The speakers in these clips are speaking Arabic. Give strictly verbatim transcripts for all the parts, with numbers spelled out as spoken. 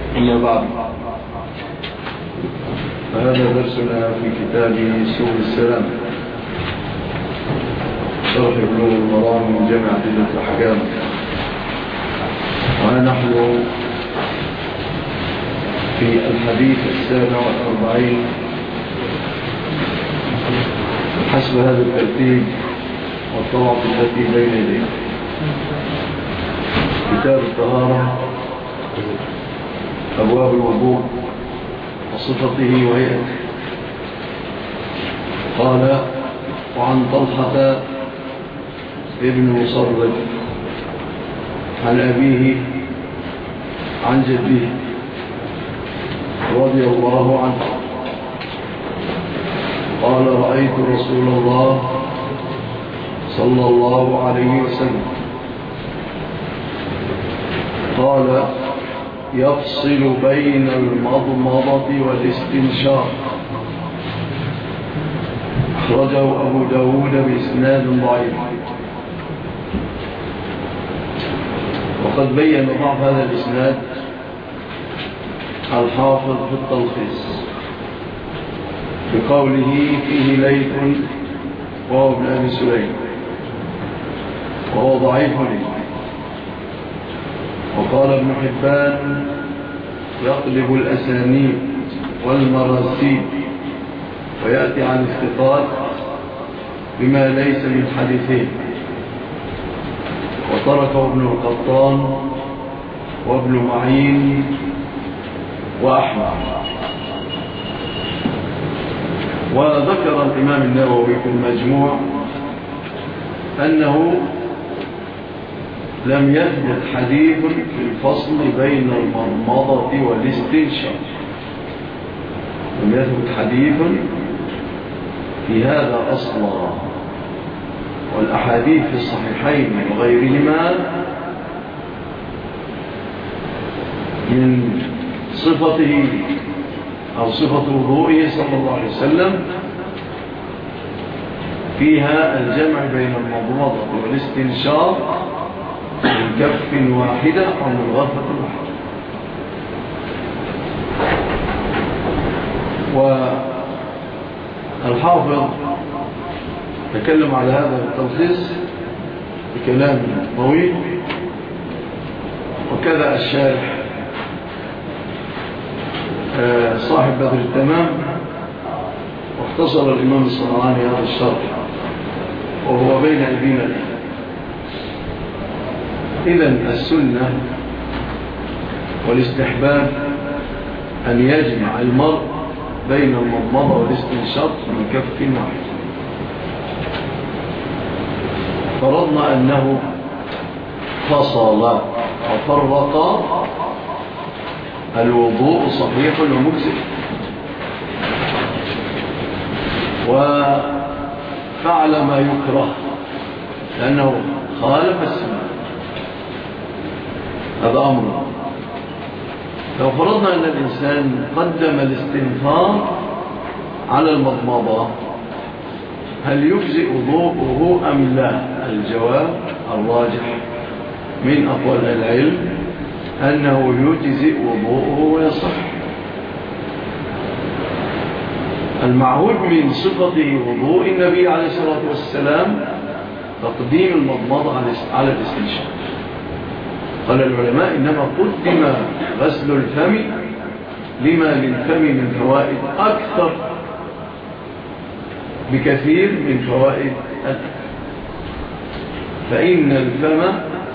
أما بعد، فهذا درسنا في كتاب سبل السلام شرح بلوغ المرام من جامع أدلة الأحكام، ونحن في الحديث السابع والأربعين حسب هذا الترتيب والطبعة التي بين يديه. كتاب الطهارة، أبواب الوضوء وصفته وهيئته. قال: وعن طلحة ابن مصرد عن أبيه عن جده رضي الله عنه قال: رأيت رسول الله صلى الله عليه وسلم قال: يفصل بين المضمضة والاستنشاق. أخرجه أبو داود بإسناد ضعيف. وقد بين ضعف هذا الإسناد الحافظ في التلخيص بقوله: فيه ليث وهو ابن أبي سليم وهو ضعيف لي. وقال ابن حبان: يقلب الأسانيد والمراسيل ويأتي عن الثقات بما ليس من حديثين. وتركه ابن القطان وابن معين وأحمد. وذكر الإمام النووي في المجموع أنه لم يثبت حديث في الفصل بين المضمضة والاستنشاق. لم يثبت حديث في هذا أصلا، والأحاديث في الصحيحين وغيرهما من صفته أو صفة وضوئه صلى الله عليه وسلم فيها الجمع بين المضمضة والاستنشاق من كف واحدة أو من غرفة واحدة. والحافظ تكلم على هذا التلخيص بكلام طويل، وكذا الشارح صاحب بدر التمام، واختصر الإمام الصنعاني هذا الشرح وهو بين أيدينا الآن. إذن السنة والاستحباب أن يجمع المرء بين المضمضة والاستنشاق من كف واحد. فرضنا أنه فصل وفرق، الوضوء صحيح ومجزئ، وفعل ما يكره لأنه خالف السنة. هذا أمر. لو فرضنا أن الإنسان قدم الاستنثار على المضمضة، هل يجزئ وضوءه أم لا؟ الجواب الراجح من أقوال العلم أنه يجزئ وضوءه ويصح. المعهود من صفة وضوء النبي عليه الصلاة والسلام تقديم المضمضة على الاستنشاق. قال العلماء: إنما قدم غسل الفم لما للفم من فوائد أكثر بكثير من فوائد الأكل. فإن الفم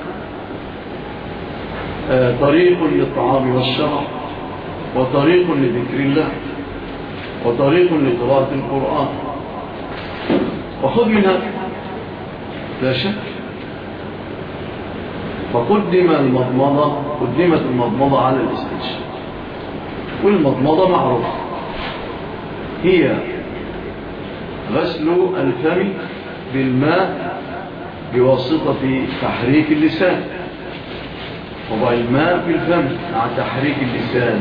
طريق للطعام والشراب، وطريق لذكر الله، وطريق لقراءة القرآن. وخذ من هذا لا شك. فقدم المضمضة قدمت المضمضة على الاستنشاق. والمضمضة معروفة هي غسل الفم بالماء بواسطة تحريك اللسان، وضع الماء في الفم مع تحريك اللسان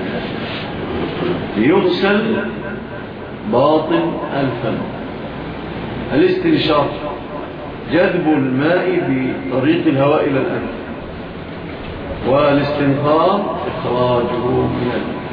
ليغسل باطن الفم. الاستنشاق جذب الماء بطريق الهواء إلى الأنف، والاستنثار إخراجه من الفم.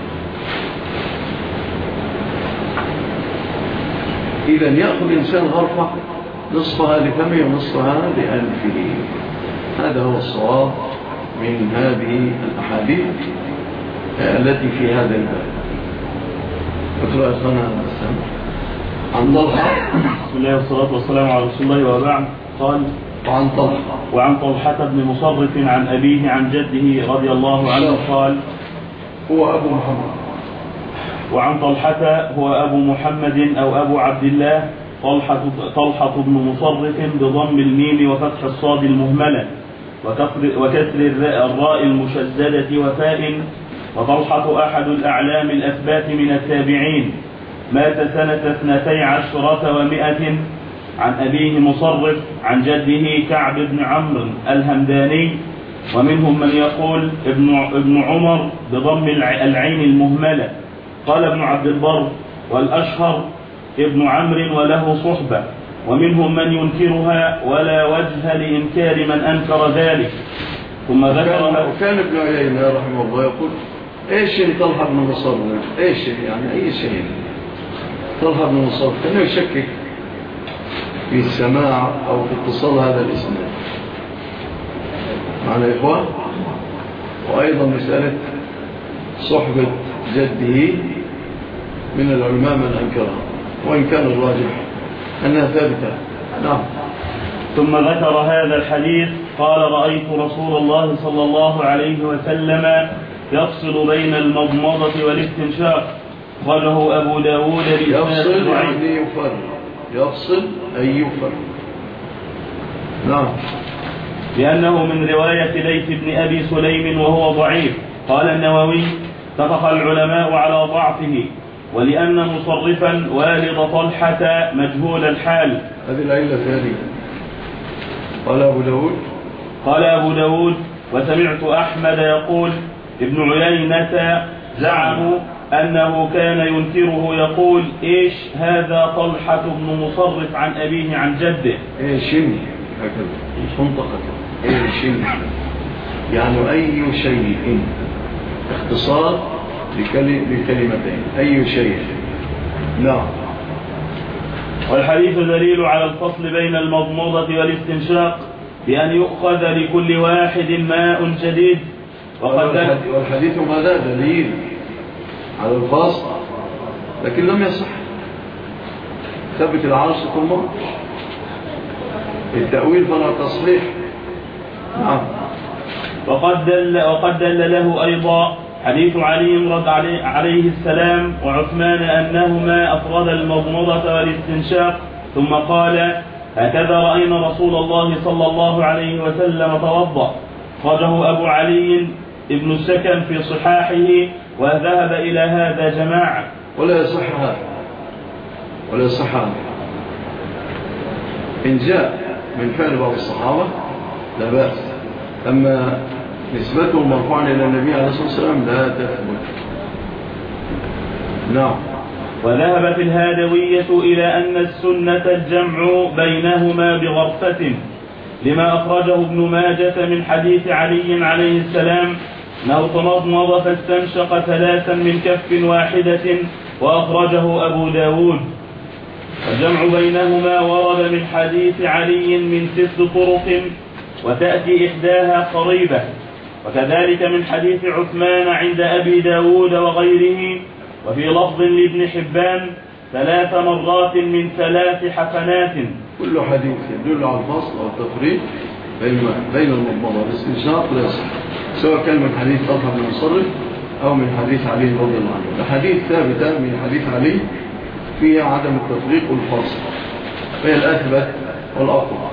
إذا يأخذ الإنسان غرفة نصفها لفمه ونصفها لأنفه. هذا هو الصواب من هذه الأحاديث التي في هذا الباب. اقرأ أخانا السلام. عن طلحة. بسم الله والصلاة والسلام على رسول الله وبعد. قال وعن طلحة وعن طلحة بن مصرف عن أبيه عن جده رضي الله عنه قال هو أبو محمد. وعن طلحة هو أبو محمد أو أبو عبد الله طلحة, طلحة بن مصرف بضم الميم وفتح الصاد المهملة وكسر, وكسر الراء المشددة وفاء. وطلحة أحد الأعلام الأثبات من التابعين، مات سنة اثنتي عشرة ومائة. عن أبيه مصرف عن جده كعب بن عمرو الهمداني. ومنهم من يقول ابن, ابن عمر بضم العين المهملة. قال ابن عبد البر والأشهر ابن عمرو وله صحبة. ومنهم من ينكرها ولا وجه لإنكار من أنكر ذلك. ثم ذكر وكان ابن عيينة رحمه الله يقول ايش طلحة بن مصرف ايش يعني اي شيء طلحة بن مصرف كان يشكك في السماع او في اتصال هذا الاسناد معنا يا اخوان. وايضا مسألة صحبة جده من العلماء من انكرها وان كان الراجح انها ثابتة. نعم. ثم ذكر هذا الحديث قال رأيت رسول الله صلى الله عليه وسلم يفصل بين المضمضة والاستنشاق. قاله أبو داود يفصل يعني يفرق. يفصل أي يفرق. نعم. لأنه من رواية ليث بن أبي سليم وهو ضعيف. قال النووي اتفق العلماء على ضعفه ولأن مصرفا والد طلحة مجهول الحال. هذه العلة هذه. قال أبو داود قال أبو داود وسمعت أحمد يقول ابن عيينة زعموا أنه كان ينكره يقول إيش هذا طلحة بن مصرف عن أبيه عن جده. إيش هكذا مش منطقة إيش يعني أي شيء اختصار لكلمتين أي شيء. نعم. والحديث دليل على الفصل بين المضمضة والاستنشاق بأن يؤخذ لكل واحد ماء جديد. والحديث ماذا دليل على الفصل لكن لم يصح. ثبت العرش كل مرة التأويل فلا تصحيح. نعم. وقد دل, وقد دل له أيضا حديث علي رضي عليه, عليه السلام وعثمان أنهما أفرد المضمضة والاستنشاق ثم قال هكذا رأينا رسول الله صلى الله عليه وسلم توضأ. خرجه أبو علي ابن السكن في صحاحه وذهب إلى هذا جماعة. ولا يصح هذا ولا يصح هذا. إن جاء من فعل بعض الصحابة لا بأس، أما نسبته مرفوعا إلى النبي عليه الصلاة والسلام لا تثبت. نعم. وذهبت الهادوية إلى أن السنة الجمع بينهما بغرفة لما أخرجه ابن ماجة من حديث علي عليه السلام أنه تمضمض فاستنشق ثلاثا من كف واحدة وأخرجه أبو داود. الجمع بينهما ورد من حديث علي من ست طرق وتأتي إحداها قريبة، وكذلك من حديث عثمان عند أبي داود وغيره. وفي لفظ لابن حبان ثلاث مرات من ثلاث حفنات. كل حديث يدل على الفصل والتفريق بين المضمضة والاستنشاق لا يصح، سواء كان من حديث طلحة بن مصرف أو من حديث علي رضي الله عنه. الحديث ثابتة من حديث علي فيها عدم التفريق والفصل، فهي الأثبت والأقوى.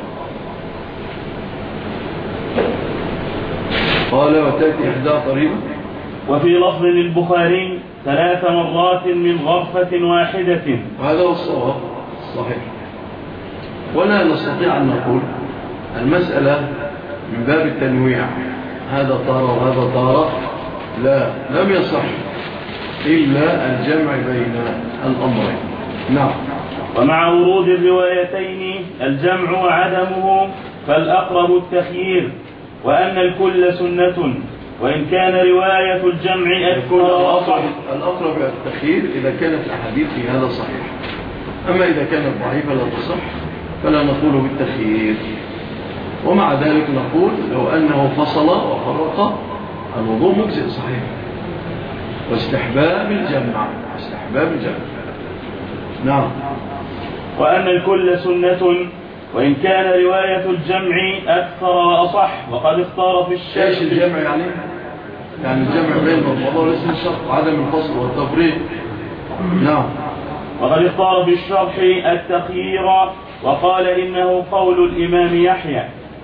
قال وتأتي إحدى قريبة. وفي لفظ للبخاري ثلاث مرات من غرفة واحدة. هذا هو الصواب الصحيح. ولا نستطيع أن نقول المسألة من باب التنويع هذا طار وهذا طار، لا، لم يصح إلا الجمع بين الأمرين. نعم. ومع ورود الروايتين الجمع وعدمه فالأقرب التخيير، وأن الكل سنة وإن كان رواية الجمع يكون أكثر الأقرب الأقرب التخيير إذا كانت الأحاديث في هذا صحيح. أما إذا كانت ضعيفة لا تصح فلا نقول بالتخيير. ومع ذلك نقول لو أنه فصل وفرق الوضوء مجزئ صحيح. واستحباب الجمع استحباب الجمع نعم. وأن الكل سنة وإن كان رواية الجمع أكثر وأصح. وقد اختار في الشرح ايش الجمع يعني؟ يعني الجمع بين المضمضة والاستنشاق وعدم الفصل والتفريق. نعم. وقد اختار في الشرح التخيير وقال إنه قول الإمام يحيى.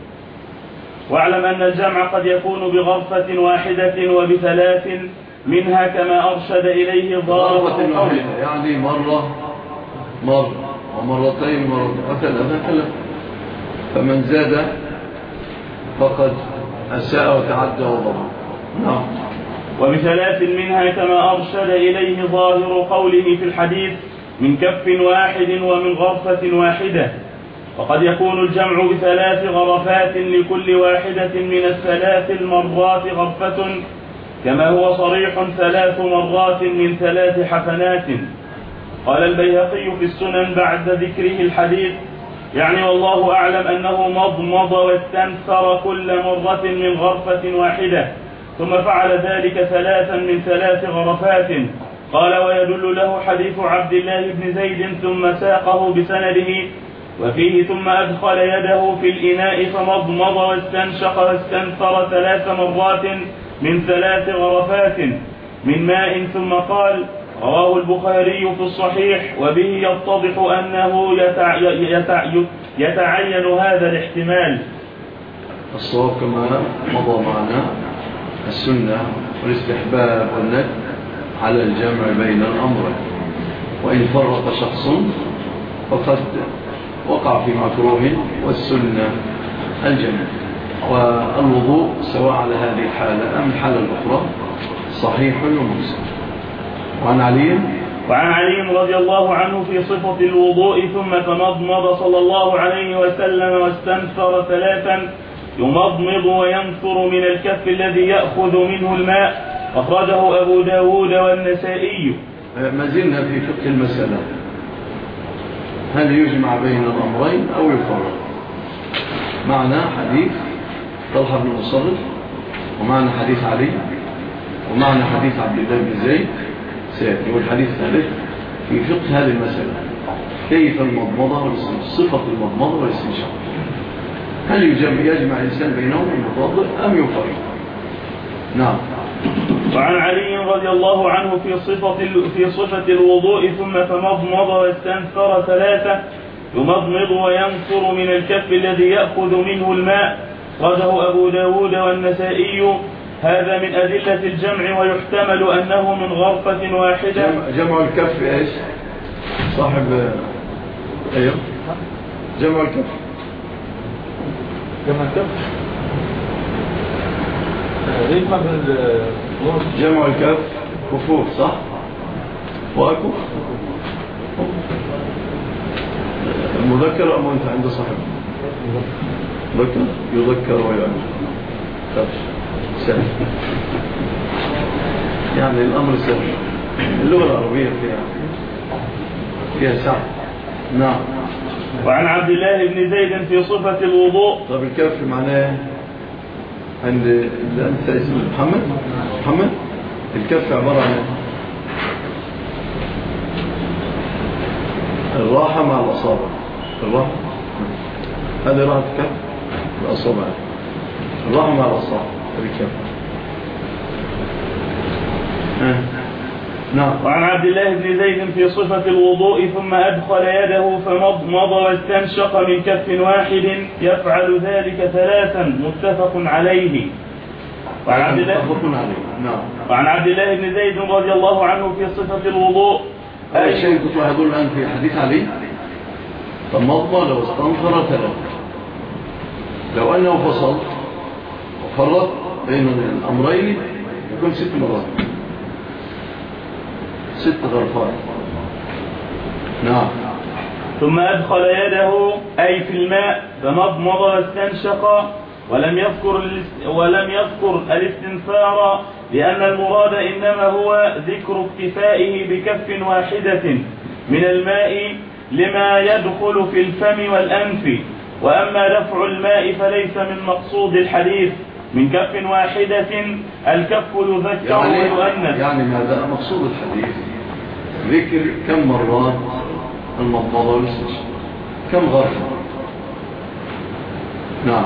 واعلم أن الجمع قد يكون بغرفة واحدة وبثلاث منها كما أرشد إليه ضارة واحدة يعني مرة مرة ومرتين مرة وثلاثة ثلاثة. فمن زاد فقد أساء وتعدى وضرب. نعم. وبثلاث منها كما أرشد إليه ظاهر قوله في الحديث من كف واحد ومن غرفة واحدة. وقد يكون الجمع بثلاث غرفات لكل واحدة من الثلاث المرات غرفة كما هو صريح ثلاث مرات من ثلاث حفنات. قال البيهقي في السنن بعد ذكره الحديث يعني والله أعلم أنه مضمض واستنثر كل مرة من غرفة واحدة ثم فعل ذلك ثلاثا من ثلاث غرفات. قال ويدل له حديث عبد الله بن زيد ثم ساقه بسنده وفيه ثم أدخل يده في الإناء فمضمض واستنشق واستنثر ثلاث مرات من ثلاث غرفات من ماء ثم قال رواه البخاري في الصحيح وبه يتضح أنه يتع... يتع... يتعين هذا الاحتمال. الصواب كما مضى معنا السنة والاستحباب والندب على الجمع بين الأمرين. وإن فرق شخص فقد وقع في مكروه والسنة الجمع. والوضوء سواء على هذه الحالة أم الحالة الأخرى صحيح ومجزئ. وعن علي وعن علي رضي الله عنه في صفة الوضوء ثم تمضمض صلى الله عليه وسلم واستنثر ثلاثا يمضمض وينثر من الكف الذي يأخذ منه الماء. أخرجه أبو داود والنسائي. ما زلنا في فقه المسألة هل يجمع بين الأمرين أو يفرق. معنى حديث طلحة بن مصرف ومعنى حديث علي ومعنى حديث عبد الله بن زيد سيأتي. والحديث الثالث في فقه هذه المسألة كيف المضمضة والاستنشاق صفة المضمضة والاستنشاق هل يجمع, يجمع الإنسان بينهم المتوضئ أم يفرق. نعم. وعن علي رضي الله عنه في صفة في صفة الوضوء ثم تمضمض واستنثر ثلاثة يمضمض وينثر من الكف الذي يأخذ منه الماء. أخرجه أبو داود والنسائي. هذا من أدلة الجمع ويحتمل أنه من غرفة واحدة. جمع الكف إيش صاحب أيوه جمع الكف جمع الكف جمع الكف كفوف صح وأكف المذكر أم أنت عند صاحب مذكر يذكر ويعني سهل يعني الأمر سهل. اللغة العربية فيها فيها سعة. نعم. وعن عبد الله بن زيد في صفة الوضوء. طب الكف معناه عند أنت اسمه محمد محمد الكف عبارة عن الراحة مع الأصابع. الراحة هذه راحة الكف الأصابع الراحة مع الأصابع الكف. نعم. وعن عبد الله بن زيد في صفة الوضوء ثم أدخل يده فمضمض واستنشق من كف واحد يفعل ذلك ثلاثا متفق عليه. وعن عبد الله نعم. وعن عبد الله بن زيد رضي الله عنه في صفة الوضوء. أي شيء تلاحظون الآن في حديث علي فمضمض واستنثر ثلاثا. لو أنه فصل وفرق بين الأمرين يكون ست مرات ست غرفات. نعم. ثم أدخل يده أي في الماء فمضمض واستنشق ولم يذكر ولم يذكر الاستنثار لأن المراد إنما هو ذكر اكتفائه بكف واحدة من الماء لما يدخل في الفم والأنف. وأما دفع الماء فليس من مقصود الحديث من كف واحدة، الكف يذكر يعني ويؤنث. يعني ماذا مقصود الحديث؟ ذكر كم مرات المضمضة والاستنشاق، كم غرفة. نعم.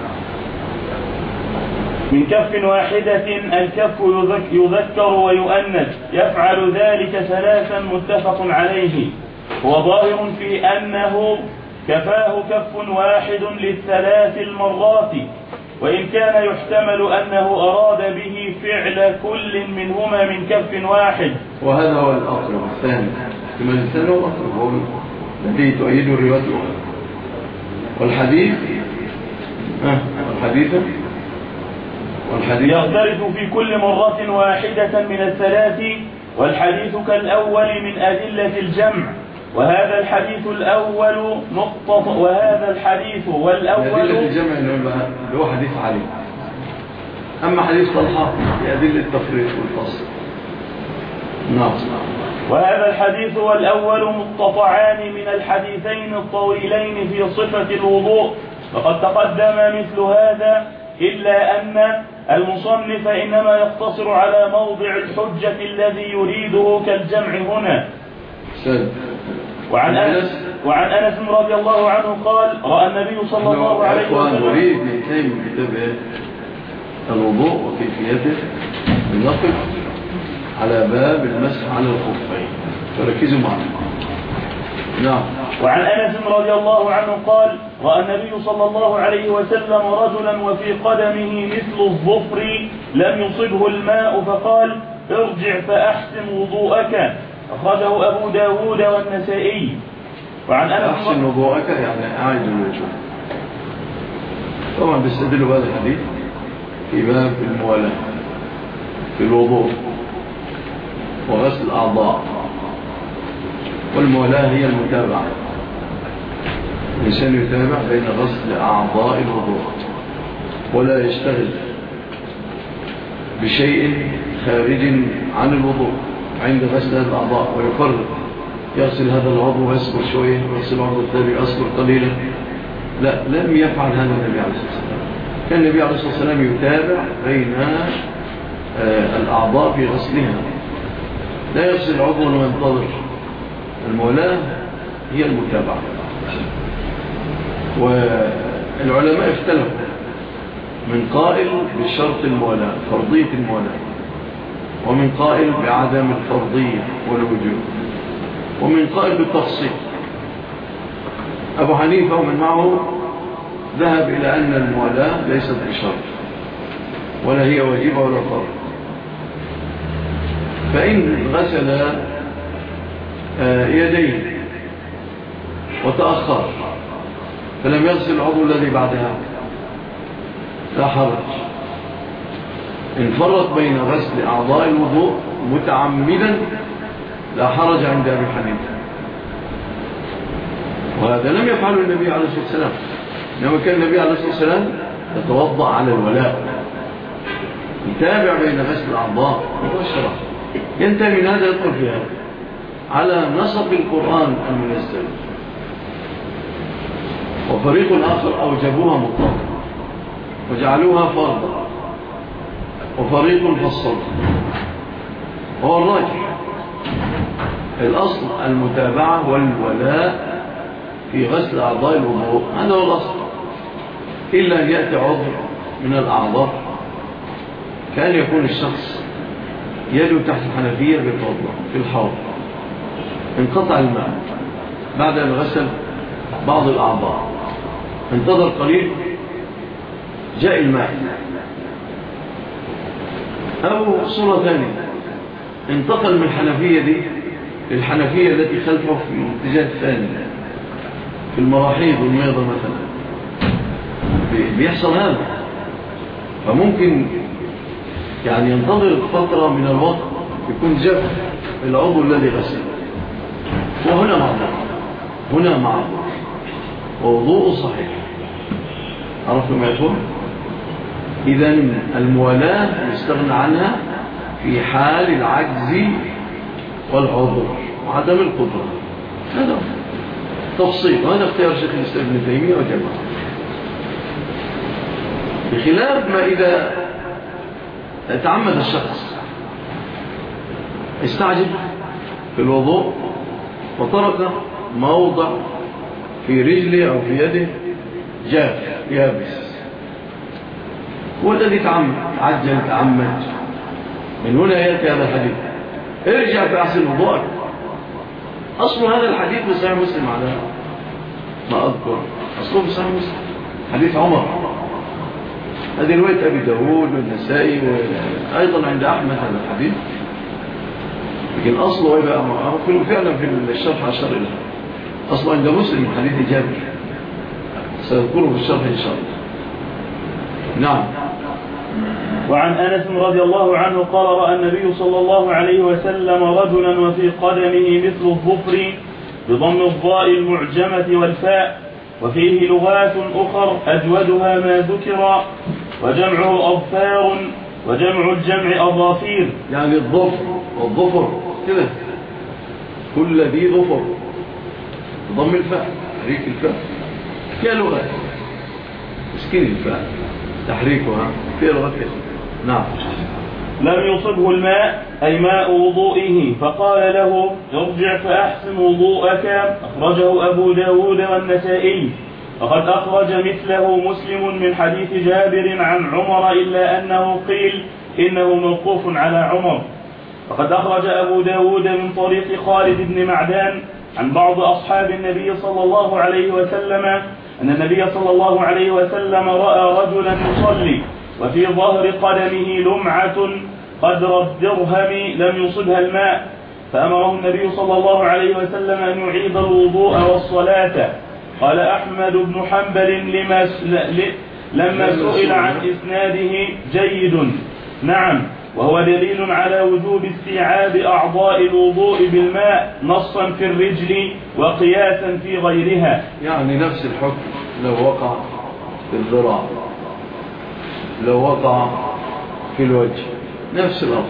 من كف واحدة الكف يذكر ويؤنث، يفعل ذلك ثلاثا متفق عليه. هو ظاهر في أنه كفاه كف واحد للثلاث المرات، وإن كان يحتمل أنه أراد به فعل كل منهما من كف واحد. وهذا هو الأقرب الثاني، كما الثاني هو الأقرب، هو الذي تؤيد الرواية الأخرى. والحديث آه. والحديث والحديث يغترف في كل مرة واحدة من الثلاث، والحديث كالأول من أدلة الجمع. وهذا الحديث الأول نقطة وهذا الحديث والأول أدلة الجمع اللي هو حديث علي. أما حديث طلحة بأدلة التفريق والفصل. نعم. وهذا الحديث والأول مقتطعان من الحديثين الطويلين في صفة الوضوء، وقد تقدم مثل هذا، إلا أن المصنف إنما يقتصر على موضع الحجة الذي يريده كالجمع هنا. سلم. وعن أنس وعن أنس رضي الله عنه قال: رأى النبي صلى الله عليه وسلم. نريد ننتهي من كتاب الوضوء وكيفيته، نقف على باب المسح على الخفين، فركزوا معنا. نعم. وعن أنس رضي الله عنه قال: رأى النبي صلى الله عليه وسلم رجلا وفي قدمه مثل الظفر لم يصبه الماء، فقال: ارجع فأحسن وضوءك. أخرجه أبو داود والنسائي. وعن أنس أحسن وضوءك يعني أعيد الوجوه. طبعا بيستدلوا بهذا الحديث في باب الموالاة في الوضوء وغسل الأعضاء. والموالاة هي المتابعة، الإنسان يتابع بين غسل أعضاء الوضوء ولا يشتغل بشيء خارج عن الوضوء عند غسل هذه الأعضاء، ويفرق يغسل هذا العضو ويصبر شوية ويغسل العضو الثاني ويصبر قليلا. لا، لم يفعل هذا النبي عليه الصلاة والسلام. كان النبي عليه الصلاة والسلام يتابع بين الأعضاء في غسلها، لا يغسل العضو وينتظر. المولاة هي المتابعة. والعلماء اختلفوا، من قائل بشرط المولاة فرضية المولاة، ومن قائل بعدم الفرضية والوجوب، ومن قائل بالتفصيل. أبو حنيفة ومن معه ذهب إلى أن المولاة ليست بشرط ولا هي واجبة ولا فرض. فإن غسل يديه وتأخر فلم يغسل العضو الذي بعدها لا حرج. إن فرق بين غسل أعضاء الوضوء متعمدا لا حرج عند أبي حنيفة، وهذا لم يفعله النبي عليه الصلاة والسلام. إنما كان النبي عليه الصلاة والسلام يتوضأ على الولاء، يتابع بين غسل الأعضاء مباشرة، ينتهي من هذا يدخل في هذا على نصب القرآن المنزل. وفريق آخر أوجبوها مطلقا وجعلوها فرضا، وفريق فصل. هو الراجح الأصل المتابعة والولاء في غسل أعضاء الوضوء، هذا هو الأصل، إلا أن يأتي عضو من الأعضاء كان يكون الشخص يده تحت الحنفية بالفضل في الحوض، انقطع الماء بعد أن غسل بعض الأعضاء، انتظر قليل جاء الماء. أو صورة ثانية، انتقل من الحنفية دي للحنفية التي خلفه في الاتجاه الثاني في المراحيض والميضة مثلا، بيحصل هذا. فممكن يعني ينتظر فترة من الوقت يكون جف العضو الذي غسل، وهنا معذور، هنا معذور ووضوء صحيح. عرفتم يا إخوان؟ إذن الموالاة يستغنى عنها في حال العجز والعذر وعدم القدرة. هذا تفصيل، وهذا اختيار شيخ الإسلام ابن تيمية وجماعة. بخلاف ما إذا تعمد الشخص استعجل في الوضوء وترك موضع في رجله أو في يده جاف يابس، هو الذي تعمد عجل تعمد. من هنا يأتي هذا الحديث ارجع فأحسن وضوءك. أصل هذا الحديث في صحيح مسلم على ما أذكر، أصله في صحيح مسلم حديث عمر. هذه رواية أبي داود والنسائي وأيضا عند أحمد هذا الحديث، لكن أصله يبقى فعلا في الشرح عشر إلى أصله عند مسلم من حديث جابر، سأذكره في الشرح إن شاء الله. نعم. وعن أنس رضي الله عنه قال رأى النبي صلى الله عليه وسلم رجلا وفي قدمه مثل الظفر بضم الضاء المعجمة والفاء، وفيه لغات أخر أجودها ما ذكر، وجمعه أظفار، وجمع الجمع أظافير. يعني الظفر والظفر كده كل ذي ظفر بضم الفاء تحريك الفاء فيها لغات، مسكين الفاء تحريكها فيها لغات كده. نعم. لم يصبه الماء أي ماء وضوئه فقال له ارجع فأحسن وضوءك. أخرجه أبو داود والنسائي، وقد أخرج مثله مسلم من حديث جابر عن عمر إلا أنه قيل إنه موقوف على عمر. وقد أخرج أبو داود من طريق خالد بن معدان عن بعض أصحاب النبي صلى الله عليه وسلم أن النبي صلى الله عليه وسلم رأى رجلا يصلي وفي ظهر قدمه لمعة قدر الدرهم لم يصبها الماء، فأمره النبي صلى الله عليه وسلم أن يعيد الوضوء والصلاة. قال أحمد بن حنبل لما لما سئل عن إسناده جيد، نعم، وهو دليل على وجوب استيعاب أعضاء الوضوء بالماء نصا في الرجل وقياسا في غيرها. يعني نفس الحكم لو وقع في الذراع، لو وقع في الوجه، نفس الأمر.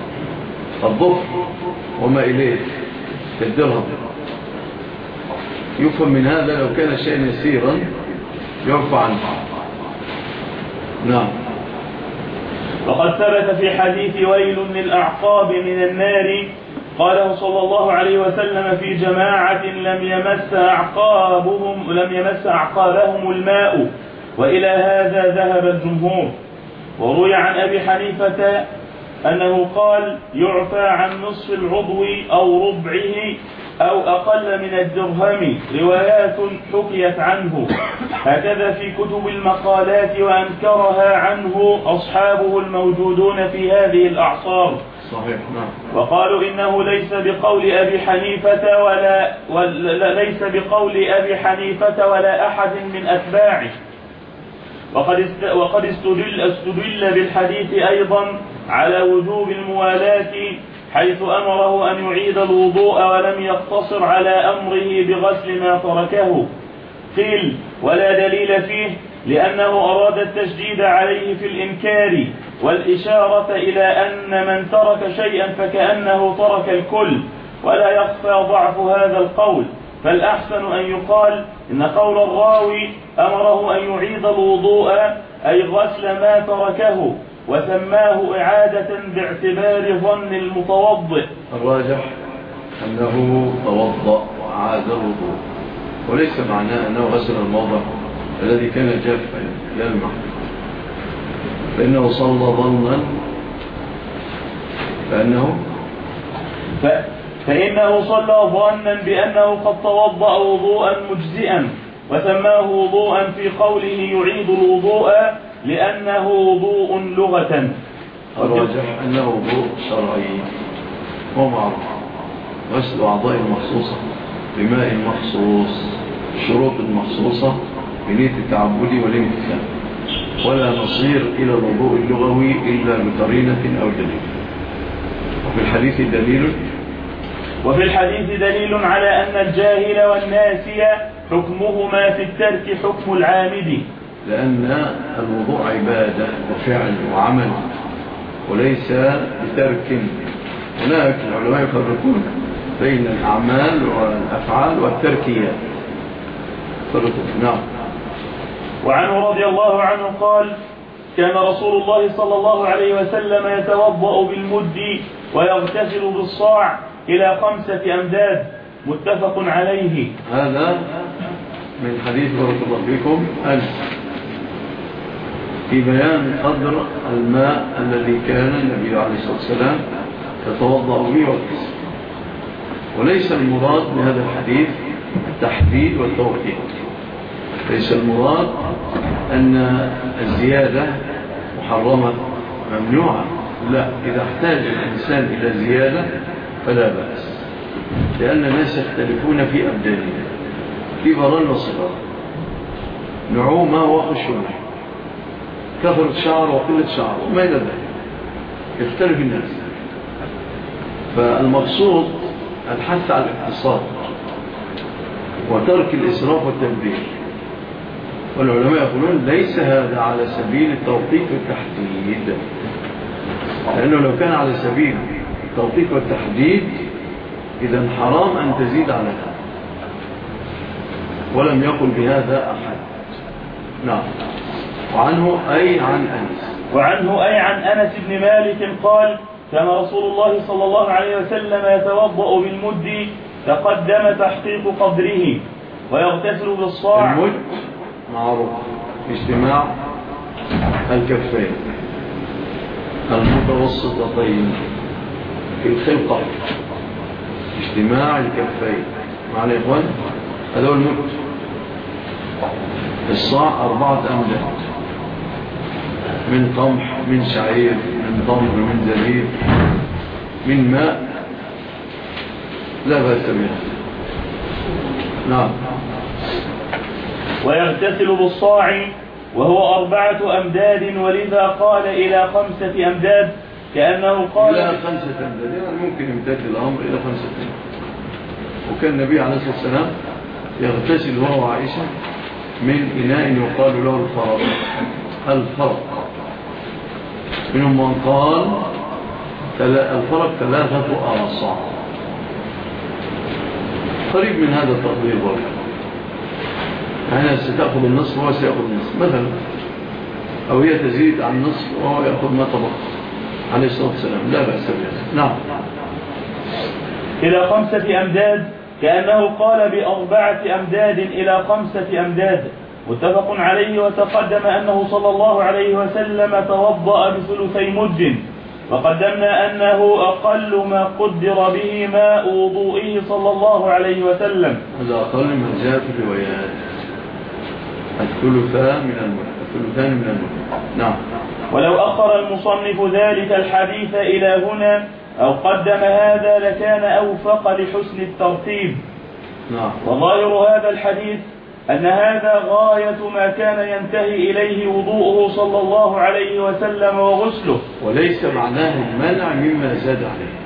الظفر وما إليه كالدرهم. يفهم من هذا لو كان شيئا يسيرا يرفع عنه. نعم. وقد ثبت في حديث ويل للأعقاب من النار قاله صلى الله عليه وسلم في جماعة لم يمس أعقابهم لم يمس أعقابهم الماء، وإلى هذا ذهب الجمهور. وروي عن أبي حنيفة أنه قال يعفى عن نصف العضو أو ربعه أو أقل من الدرهم، روايات حكيت عنه هكذا في كتب المقالات، وأنكرها عنه أصحابه الموجودون في هذه الأعصار. صحيح. نعم. وقالوا إنه ليس بقول أبي حنيفة ولا, ولا ليس بقول أبي حنيفة ولا أحد من أتباعه. وقد است وقد استدل استدل بالحديث أيضا على وجوب الموالاة، حيث أمره أن يعيد الوضوء ولم يقتصر على أمره بغسل ما تركه. قيل ولا دليل فيه لأنه أراد التشديد عليه في الإنكار والإشارة إلى أن من ترك شيئا فكأنه ترك الكل، ولا يخفى ضعف هذا القول، فالأحسن أن يقال إن قول الراوي أمره أن يعيد الوضوء أي غسل ما تركه، وسماه إعادة باعتبار ظن المتوضئ. الراجح أنه توضأ وعاد الوضوء، وليس معناه أنه غسل الموضع الذي كان جافا لا المعنى، فإنه صلى ظنا فإنه ف... فإنه صلى ظنا بأنه قد توضأ وضوءا مجزئا، وسماه وضوءا في قوله يعيد الوضوء لأنه وضوء لغة. الراجح أنه وضوء شرعي ومعروف، غسل أعضاء مخصوصة بماء مخصوص شروط مخصوصة بنية التعبد والامتثال، ولا نصير إلى الوضوء اللغوي إلا بقرينة أو دليل. وفي الحديث دليل وفي الحديث دليل على أن الجاهل والناسي حكمهما في الترك حكم العامد، لأن الوضوء عبادة وفعل وعمل وليس بترك. هناك العلماء يفرقون بين الأعمال والأفعال والتركيات. فرقوا. نعم. وعنه رضي الله عنه قال: كان رسول الله صلى الله عليه وسلم يتوضأ بالمد ويغتسل بالصاع إلى خمسة أمداد، متفق عليه. هذا من حديث بارك الله فيكم أنس في بيان قدر الماء الذي كان النبي عليه الصلاة والسلام يتوضأ به ويغتسل. وليس المراد بهذا الحديث التحديد والتوقيت. ليس المراد أن الزيادة محرمة ممنوعة، لا، إذا احتاج الإنسان إلى زيادة فلا بأس، لأن الناس يختلفون في أبدانهم، في بران وصغار، نعومة وخشونة، كثرة شعر وقلة شعر وما إلى ذلك، يختلف الناس. فالمقصود الحث على الاقتصاد وترك الإسراف والتنبيه. والعلماء يقولون ليس هذا على سبيل التوقيت والتحديد، لأنه لو كان على سبيل التوقيت والتحديد إذن حرام أن تزيد على هذا، ولم يقل بهذا أحد. نعم. وعنه أي عن أنس وعنه أي عن أنس بن مالك قال: كان رسول الله صلى الله عليه وسلم يتوضأ بالمد، تقدم تحقيق قدره، ويغتسل بالصاع. المد معروف باجتماع الكفين المتوسطتين في الخلقة، اجتماع الكفين معنى يا إخوان هذا هو المد. الصاع أربعة أمداد من قمح، من شعير، من تمر، من زبيب، من ماء، لا بأس بها. نعم. ويغتسل بالصاع وهو أربعة أمداد، ولذا قال إلى خمسة أمداد، كأنه قال إلى خمسة أمداد، يعني ممكن يمتد الأمر إلى خمسة أمداد. وكان النبي عليه الصلاة والسلام يغتسل هو وعائشة من إناء يقال له الفرق. الفرق منهم من قال الفرق ثلاثة أرصاع، قريب من هذا التقدير برضه، يعني ستأخذ النصف وهو سيأخذ النصف مثلا، أو هي تزيد عن النصف وهو يأخذ ما طبق عليه الصلاة والسلام، لا بأس بها. نعم. إلى خمسة أمداد، كأنه قال بأربعة أمداد إلى خمسة أمداد، متفق عليه. وتقدم أنه صلى الله عليه وسلم توضأ بثلثي مد، وقدمنا أنه أقل ما قدر به ماء وضوئه صلى الله عليه وسلم. هذا أقل ما جاء في الروايات، الثلثان من المد، الثلثان من المد. نعم. ولو أخر المصنف ذلك الحديث إلى هنا أو قدم هذا لكان أوفق لحسن الترتيب. نعم. وظاهر هذا الحديث أن هذا غاية ما كان ينتهي إليه وضوءه صلى الله عليه وسلم وغسله، وليس معناه المنع مما زاد عليه،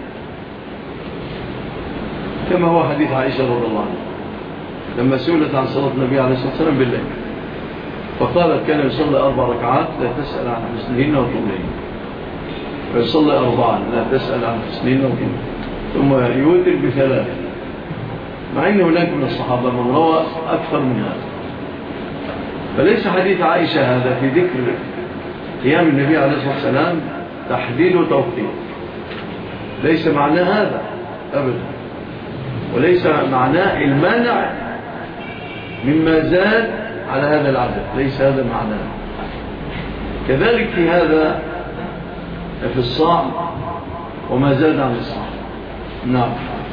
كما هو حديث عائشة رضي الله عنها لما سئلت عن صلاة النبي عليه الصلاة والسلام بالليل، فقالت كان يصلي أربع ركعات لا تسأل عن حسنهن وطولهن، ويصلي أربعا لا تسأل عن حسنهن وطولهن، ثم يوتر بثلاث، مع أن هناك من الصحابة من روى أكثر من هذا. فليس حديث عائشة هذا في ذكر قيام النبي عليه الصلاة والسلام تحديد وتوقيت، ليس معناه هذا أبدا، وليس معناه المنع مما زاد على هذا العدد، ليس هذا معناه. كذلك في هذا في الصاع وما زاد عن الصاع. نعم.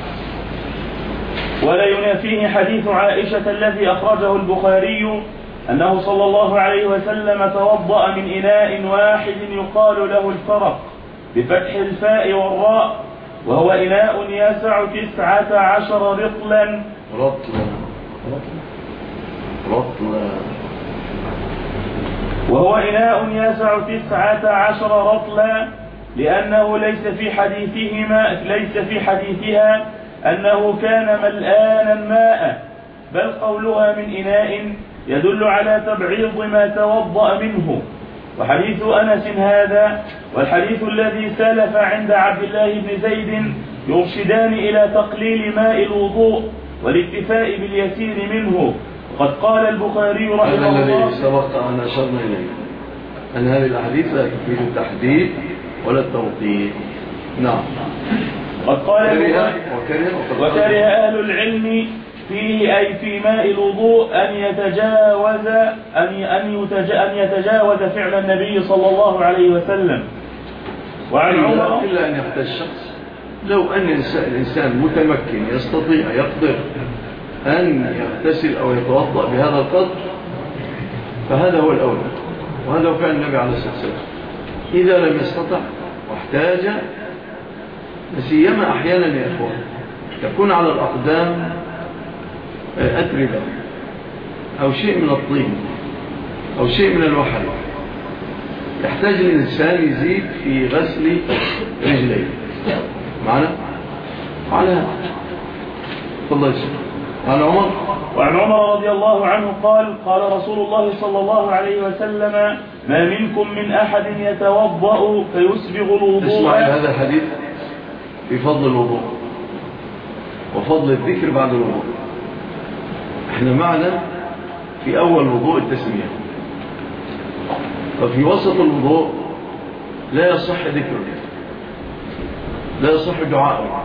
ولا ينافيه حديث عائشة الذي أخرجه البخاري أنه صلى الله عليه وسلم توضأ من إناء واحد يقال له الفرق بفتح الفاء والراء، وهو إناء يسع تسعة عشر رطلا رطلا رطلا وهو إناء يسع تسعة عشر رطلا، لأنه ليس في حديثهما ليس في حديثها أنه كان ملآنا ماء، بل قولها من إناء يدل على تبعيض ما توضأ منه. وحديث أنس هذا والحديث الذي سلف عند عبد الله بن زيد يرشدان إلى تقليل ماء الوضوء والاكتفاء باليسير منه. وقد قال البخاري رحمه الله هذا الذي سبق أن أشرنا إليه أن هذه الأحاديث لا تفيد التحديد ولا التوقيت. نعم. قد قال وكره, وكره أهل العلم فيه أي في ماء الوضوء أن يتجاوز أن أن يتجاوز فعل النبي صلى الله عليه وسلم. وعن عمر إلا أن يحتاج الشخص لو أن الإنسان متمكن يستطيع يقدر أن يغتسل أو يتوضأ بهذا القدر فهذا هو الأولى، وهذا هو فعل النبي عليه الصلاة والسلام. إذا لم يستطع واحتاج، سيما أحيانا يا إخوان تكون على الأقدام أتربة أو شيء من الطين أو شيء من الوحل، يحتاج الإنسان يزيد في غسل رجليه معنا على هذا. الله يسلم. عن عمر وعن عمر رضي الله عنه قال قال رسول الله صلى الله عليه وسلم: ما منكم من أحد يتوضأ فيسبغ الوضوء. اسمع هذا الحديث في فضل الوضوء وفضل الذكر بعد الوضوء. احنا معنا في أول وضوء التسمية، وفي وسط الوضوء لا يصح ذكره، لا يصح دعاءه.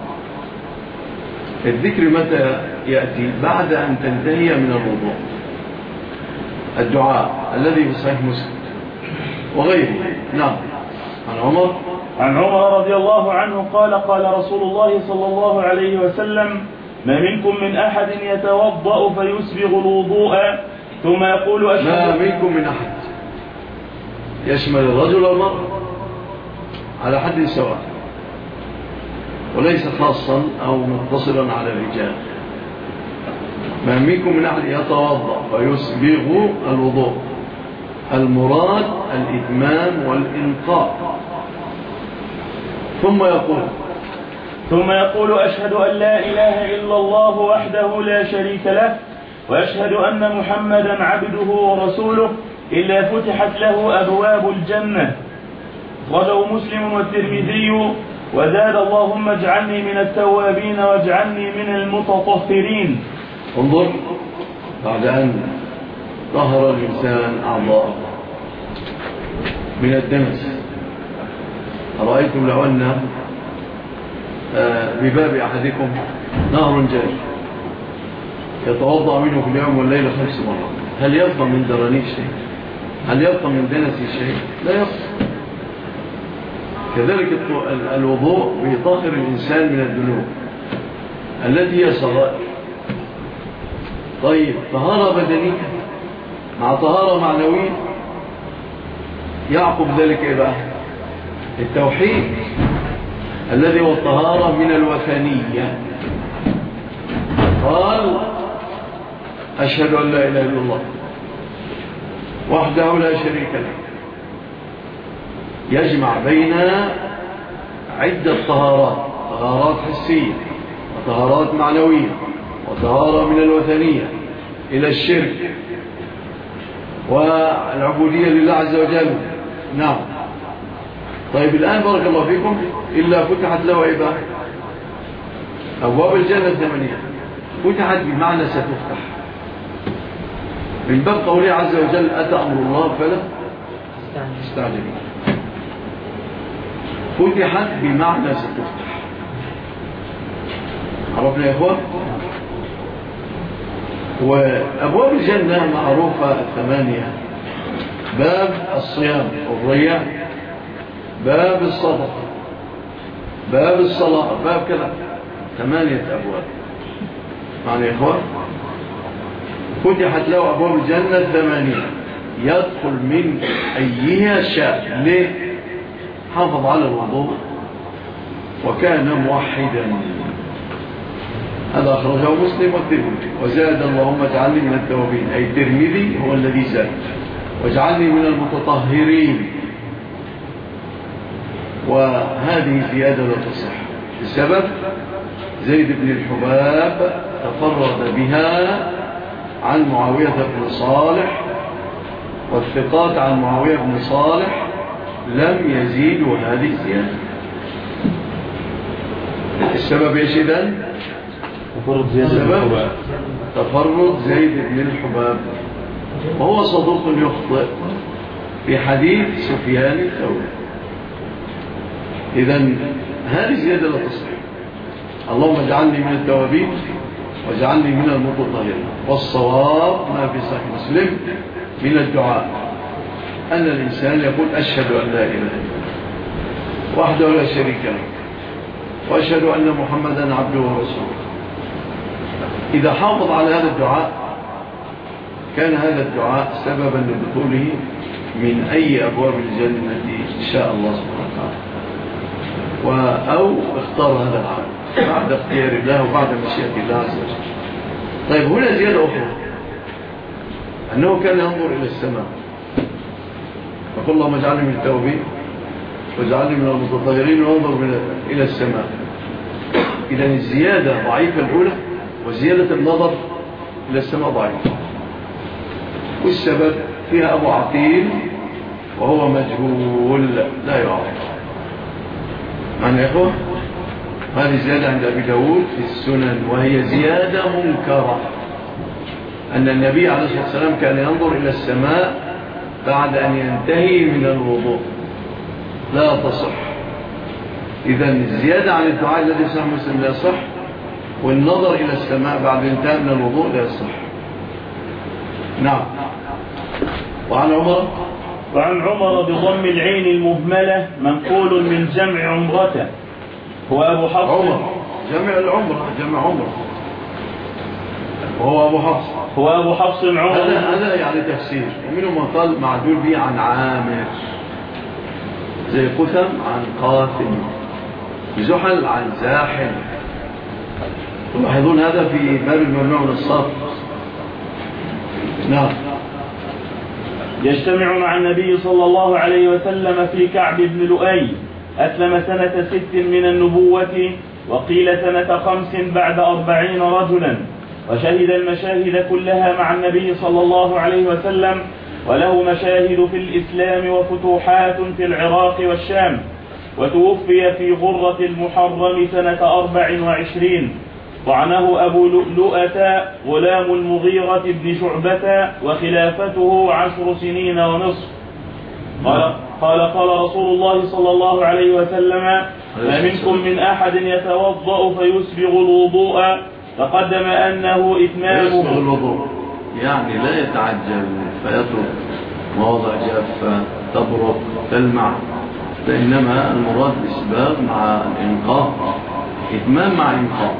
الذكر متى يأتي؟ بعد أن تنتهي من الوضوء. الدعاء الذي في صحيح مسلم وغيره. نعم. عن عمر عن عمر رضي الله عنه قال قال رسول الله صلى الله عليه وسلم: ما منكم من أحد يتوضأ فيسبغ الوضوء ثم يقول أشهد. ما منكم من أحد يشمل الرجل والمرأة على حد سواء، وليس خاصا أو متصلا على الرجال. ما منكم من أحد يتوضأ فيسبغ الوضوء، المراد الإتمام والإنقاء. ثم يقول ثم يقول أشهد أن لا إله إلا الله وحده لا شريك له وأشهد أن محمدا عبده ورسوله إلا فتحت له أبواب الجنة. أخرجه مسلم والترمذي وزاد: اللهم اجعلني من التوابين واجعلني من المتطهرين. انظر، بعد أن طهر الإنسان أعضاءه من الدنس، أرأيتم لو أن بباب أحدكم نهر جاري يتوضأ منه في اليوم والليلة خمس مرات، هل يبقى من درنيه شيء؟ هل يبقى من دنسه شيء؟ لا يبقى. كذلك الوضوء بيطهر الإنسان من الذنوب التي هي صغائر. طيب، طهارة بدنية مع طهارة معنوية يعقب ذلك إيه بقى؟ التوحيد الذي هو الطهارة من الوثنية. قال: أشهد أن لا إله إلا الله وحده لا شريك له، يجمع بين عدة طهارات، طهارات حسية وطهارات معنوية وطهارة من الوثنية إلى الشرك والعبودية لله عز وجل. نعم. طيب، الآن بارك الله فيكم إلا فتحت له إيه بقى؟ أبواب الجنة الثمانية. فتحت بمعنى ستفتح، من باب قوله عز وجل: أتى أمر الله فلا استعجلوا. فتحت بمعنى ستفتح. عرفنا يا إخوان؟ وأبواب الجنة معروفة الثمانية: باب الصيام والريان، باب الصدقة، باب الصلاة، باب كذا، ثمانية أبواب. معنى يا إخوان؟ فتحت له أبواب الجنة الثمانية، يدخل من أيها شاء. ليه؟ حافظ على الوضوء وكان موحدا. هذا أخرجه مسلم والترمذي. وزاد: اللهم اجعلني من التوابين، أي الترمذي هو الذي زاد: واجعلني من المتطهرين. وهذه زيادة لا تصح. السبب: زيد بن الحباب تفرد بها عن معاوية بن صالح والثقات عن معاوية بن صالح لم يزيدوا هذه الزيادة. السبب ايش إذن؟ تفرد زيد بن الحباب تفرد زيد بن الحباب، وهو صدوق يخطئ في حديث سفيان الثوري. إذن هذه زيادة لا تصح. اللهم اجعلني من التوابين واجعلني من المتطهرين. والصواب ما في صحيح مسلم من الدعاء أن الإنسان يقول أشهد أن لا إله إلا الله وحده لا شريك له وأشهد أن محمدا عبده ورسوله. إذا حافظ على هذا الدعاء كان هذا الدعاء سببا لدخوله من أي أبواب الجنة إن شاء الله سبحانه وتعالى، أو اختار هذا العمل بعد اختيار الله وبعد مشيئة الله عز وجل. طيب هنا زيادة أخرى، أنه كان ينظر إلى السماء فقل اللهم اجعلني من التوابين واجعلني من المتطهرين وانظر إلى السماء. إذن الزيادة ضعيفة الأولى، وزيادة النظر إلى السماء ضعيفة. والسبب فيها أبو عقيل وهو مجهول لا يعرف. معنى يا أخوة هذه زيادة عند أبي داود في السنن، وهي زيادة منكرة، أن النبي عليه الصلاة والسلام كان ينظر إلى السماء بعد أن ينتهي من الوضوء، لا تصح. إذن الزيادة عن الدعاء الذي سمع مسلم لا يصح، والنظر إلى السماء بعد انتهاء من الوضوء لا يصح. نعم. وعن عمر وعن عمر بضم العين المهملة منقول من جمع عمرته هو أبو حفص. عمر جمع العمرة، جمع عمرة، وهو أبو حفص. هو أبو حفص عمر. هذا هذا يعني تفسير. ومنهم من قال معدول به عن عامر زي قثم عن قاثم، زحل عن زاحل. تلاحظون هذا في باب الممنوع من الصرف. نعم. يجتمع مع النبي صلى الله عليه وسلم في كعب بن لؤي، أسلم سنة ست من النبوة، وقيل سنة خمس بعد أربعين رجلا، وشهد المشاهد كلها مع النبي صلى الله عليه وسلم، وله مشاهد في الإسلام وفتوحات في العراق والشام، وتوفي في غرة المحرم سنة أربع وعشرين. طعنه أبو لؤلؤة غلام المغيرة بن شعبة، وخلافته عشر سنين ونصف. قال قال قال رسول الله صلى الله عليه وسلم: ما منكم من أحد يتوضأ فيسبغ الوضوء، تقدم أنه إتمامه الوضوء يعني لا يتعجل فيترك مواضع جافة تبرق تلمع، فإنما المراد إسباغ مع الإنقاء، إتمام مع إنقاء.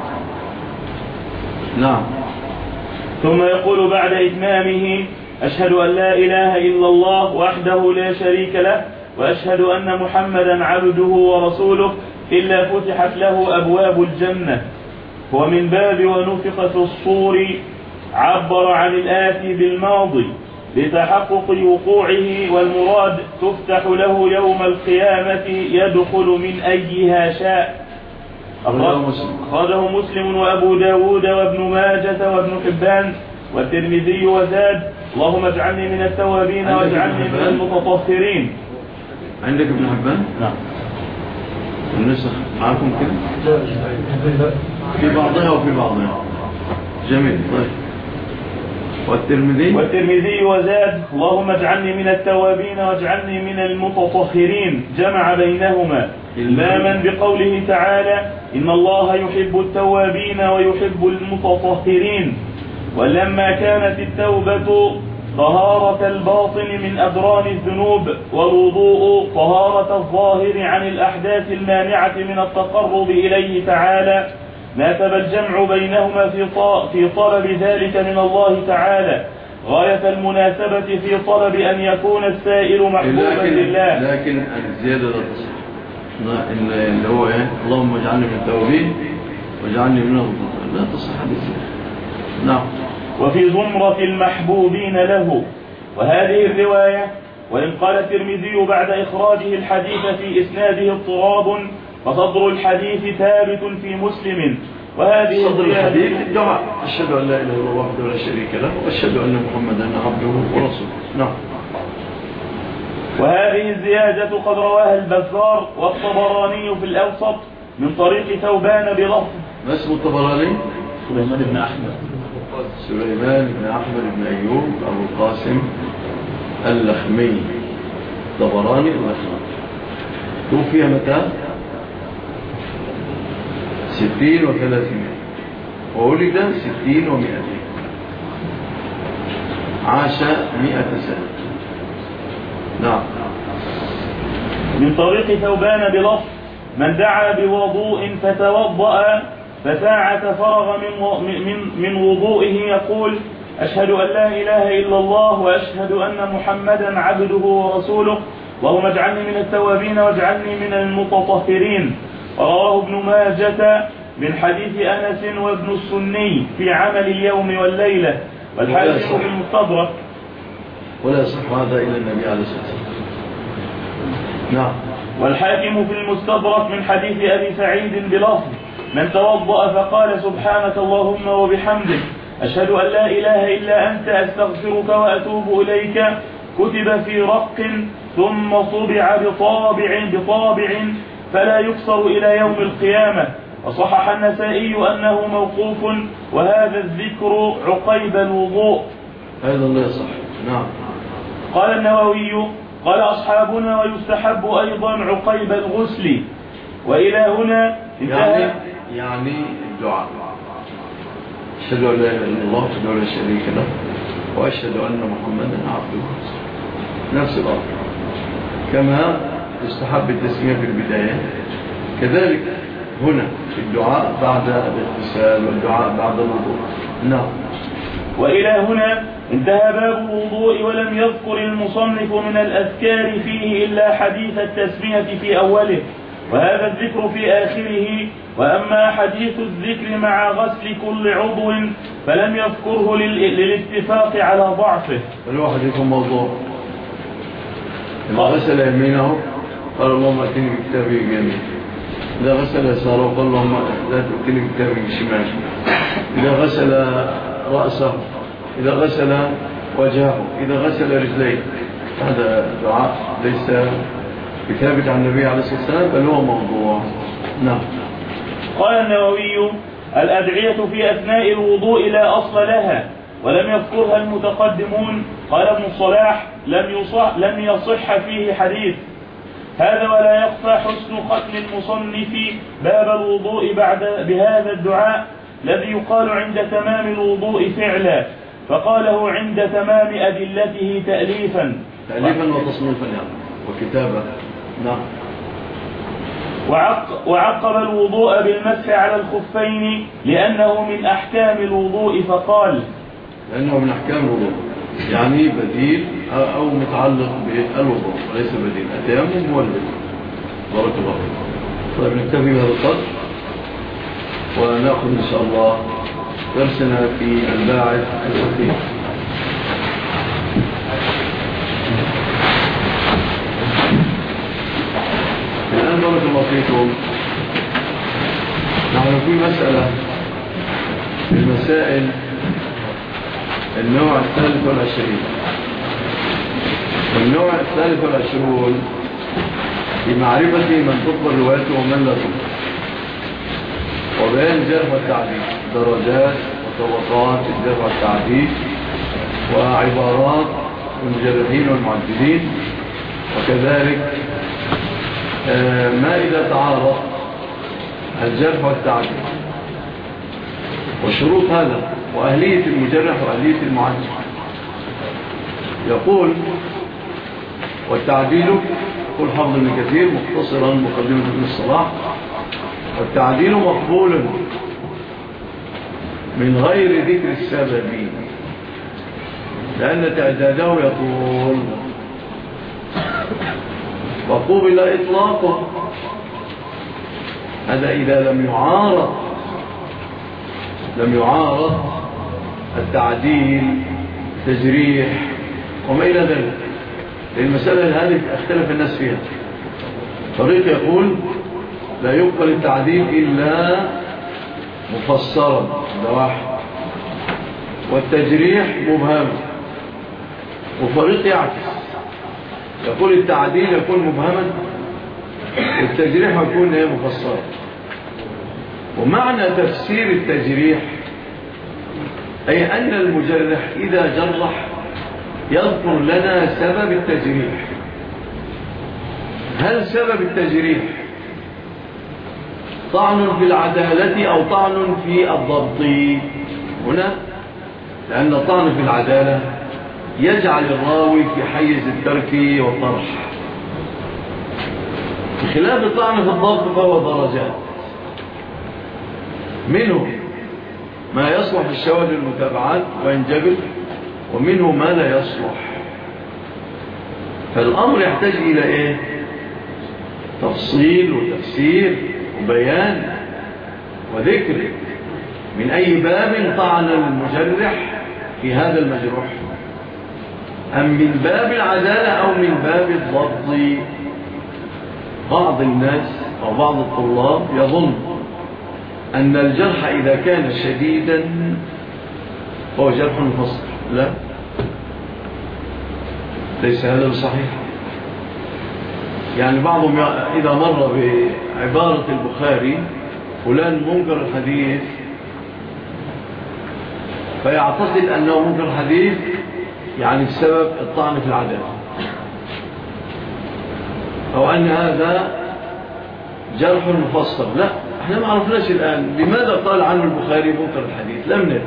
نعم. ثم يقول بعد إتمامه: أشهد أن لا إله إلا الله وحده لا شريك له، وأشهد أن محمدا عبده ورسوله، إلا فتحت له أبواب الجنة. ومن باب ونفخ في الصور عبر عن الآتي بالماضي لتحقق وقوعه، والمراد تفتح له يوم القيامة يدخل من أيها شاء. أخرجه مسلم وأبو داود وابن ماجة وابن حبان والترمذي وزاد: اللهم اجعلني من التوابين واجعلني من المتطهرين. عندك ابن حبان؟ نعم. النسخ معكم كده؟ في بعضها وفي بعضها. جميل. طيب. والترمذي والترمذي وزاد: اللهم اجعلني من التوابين واجعلني من المتطهرين، جمع بينهما إلماما بقوله تعالى: إن الله يحب التوابين ويحب المتطهرين. ولما كانت التوبة طهارة الباطن من أدران الذنوب، والوضوء طهارة الظاهر عن الأحداث المانعة من التقرب إليه تعالى، ناسب الجمع بينهما في في طلب ذلك من الله تعالى غاية المناسبة في طلب أن يكون السائل محبوبا لله. لكن الزيادة لا تصح، اللي هو إيه؟ اللهم اجعلني من التوابين واجعلني من المتطهرين، لا تصح هذه الزيادة. نعم. وفي زمرة المحبوبين له. وهذه الرواية وإن قال الترمذي بعد إخراجه الحديث في إسناده اضطراب، فصدر الحديث ثابت في مسلم، وهذه صدر الحديث الدعاء أشهد أن لا إله إلا الله وحده لا شريك له وأشهد أن محمدا عبده ورسوله. نعم. وهذه الزيادة قد رواها البزار والطبراني في الأوسط من طريق ثوبان بلفظ. ما اسم الطبراني؟ سليمان بن أحمد سليمان بن أحمد بن أيوب أبو القاسم اللخمي طبراني اللخمي. توفي متى؟ ستين وثلاثين وولد ستين ومئتين عاش مئة سنة. نعم. من طريق ثوبان بلفظ من دعا بوضوء فتوضأ فساعة فرغ من من من وضوئه يقول أشهد أن لا إله إلا الله وأشهد أن محمدا عبده ورسوله اللهم اجعلني من التوابين واجعلني من المتطهرين. رواه ابن ماجة من حديث أنس وابن السني في عمل اليوم والليلة والحاكم في المستدرك. ولا يصح هذا إلى النبي عليه الصلاة والسلام. نعم. والحاكم في المستدرك من حديث أبي سعيد بلفظ من توضأ فقال سبحانك اللهم وبحمدك أشهد أن لا إله إلا أنت أستغفرك وأتوب إليك كتب في رق ثم طبع بطابع بطابع فلا يكسر إلى يوم القيامة. وصحح النسائي أنه موقوف وهذا الذكر عقيب الوضوء. هذا لا يصح. نعم. قال النووي قال أصحابنا ويستحب أيضا عقيب الغسل. وإلى هنا يعني يعني الدعاء أشهد أن لا إله إلا الله وحده لا شريك له وأشهد أن محمدا عبده ورسوله نفس الأمر. كما يستحب التسمية في البداية كذلك هنا الدعاء بعد الاغتسال والدعاء بعد الوضوء. نعم. وإلى هنا انتهى باب الوضوء ولم يذكر المصنف من الأذكار فيه إلا حديث التسمية في أوله وهذا الذكر في آخره. وأما حديث الذكر مع غسل كل عضو فلم يذكره للاتفاق على ضعفه. الواحد يكون موضوع إذا غسل يمينه قال اللهم أتني بكتابي بيمين. إذا غسل يساره قال اللهم لا تأتني بكتابي بشمال. إذا غسل رأسه إذا غسل وجهه إذا غسل رجليه. هذا دعاء ليس بثابت عن النبي عليه الصلاة والسلام بل هو موضوع. نعم. قال النووي الأدعية في أثناء الوضوء لا أصل لها ولم يذكرها المتقدمون. قال ابن الصلاح لم يصح, لم يصح فيه حديث هذا ولا يخفى حسن ختم المصنف باب الوضوء بعد بهذا الدعاء الذي يقال عند تمام الوضوء فعلا فقاله عند تمام أدلته تأليفا تأليفا وتصنيفا يعني وكتابة. نعم. وعق وعقب الوضوء بالمسح على الخفين لأنه من أحكام الوضوء فقال لأنه من أحكام الوضوء يعني بديل أو متعلق بالوضوء وليس بديل. التيمم هو البديل. بارك الله فيك. طيب نكتفي بهذا القدر ونأخذ إن شاء الله درسنا في الباعث الخفيف. الآن بارك الله فيكم نحن في مسألة في المسائل النوع الثالث والعشرين. والنوع الثالث والعشرون بمعرفة من تقبل روايته ومن لا تقبل وبيان الجرح والتعديل درجات وطبقات الجرح والتعديل وعبارات المجرحين والمعدلين وكذلك ما إذا تعارض الجرح والتعديل وشروط هذا وأهلية المجرح وأهلية المعدل. يقول والتعديل يقول حافظ ابن كثير مختصرا مقدمة ابن الصلاح والتعديل مقبول من غير ذكر السبب لأن تعداده يطول وقوبل إطلاقه. هذا إذا لم يعارض لم يعارض التعديل تجريح وما إلى ذلك. المسألة هذه اختلف الناس فيها. طريق يقول لا يقبل التعديل إلا مفسرا، ده واحد. والتجريح مبهم. وفريق يعكس، يقول التعديل يكون مبهما والتجريح يكون ايه مفسرا. ومعنى تفسير التجريح أي أن المجرح إذا جرح يذكر لنا سبب التجريح. هل سبب التجريح طعن في العدالة أو طعن في الضبط؟ هنا لأن الطعن في العدالة يجعل الراوي في حيز الترك والطرح، بخلاف الطعن في الضبط فهو درجات، منه ما يصلح في الشواهد المتابعات وينجبر، ومنه ما لا يصلح. فالأمر يحتاج إلى إيه؟ تفصيل وتفسير وبيان وذكر من أي باب طعن المجرح في هذا المجروح، أم من باب العدالة أو من باب الضبط. بعض الناس أو بعض الطلاب يظن أن الجرح إذا كان شديدا هو جرح مفصل. لا، ليس هذا صحيح. يعني بعضهم إذا مر بعبارة البخاري فلان منكر الحديث فيعتقد أنه منكر الحديث يعني بسبب الطعن في العدالة، أو أن هذا جرح مفصل. لا، احنا ما عرفناش الآن لماذا قال عنه البخاري منكر الحديث، لم ندري.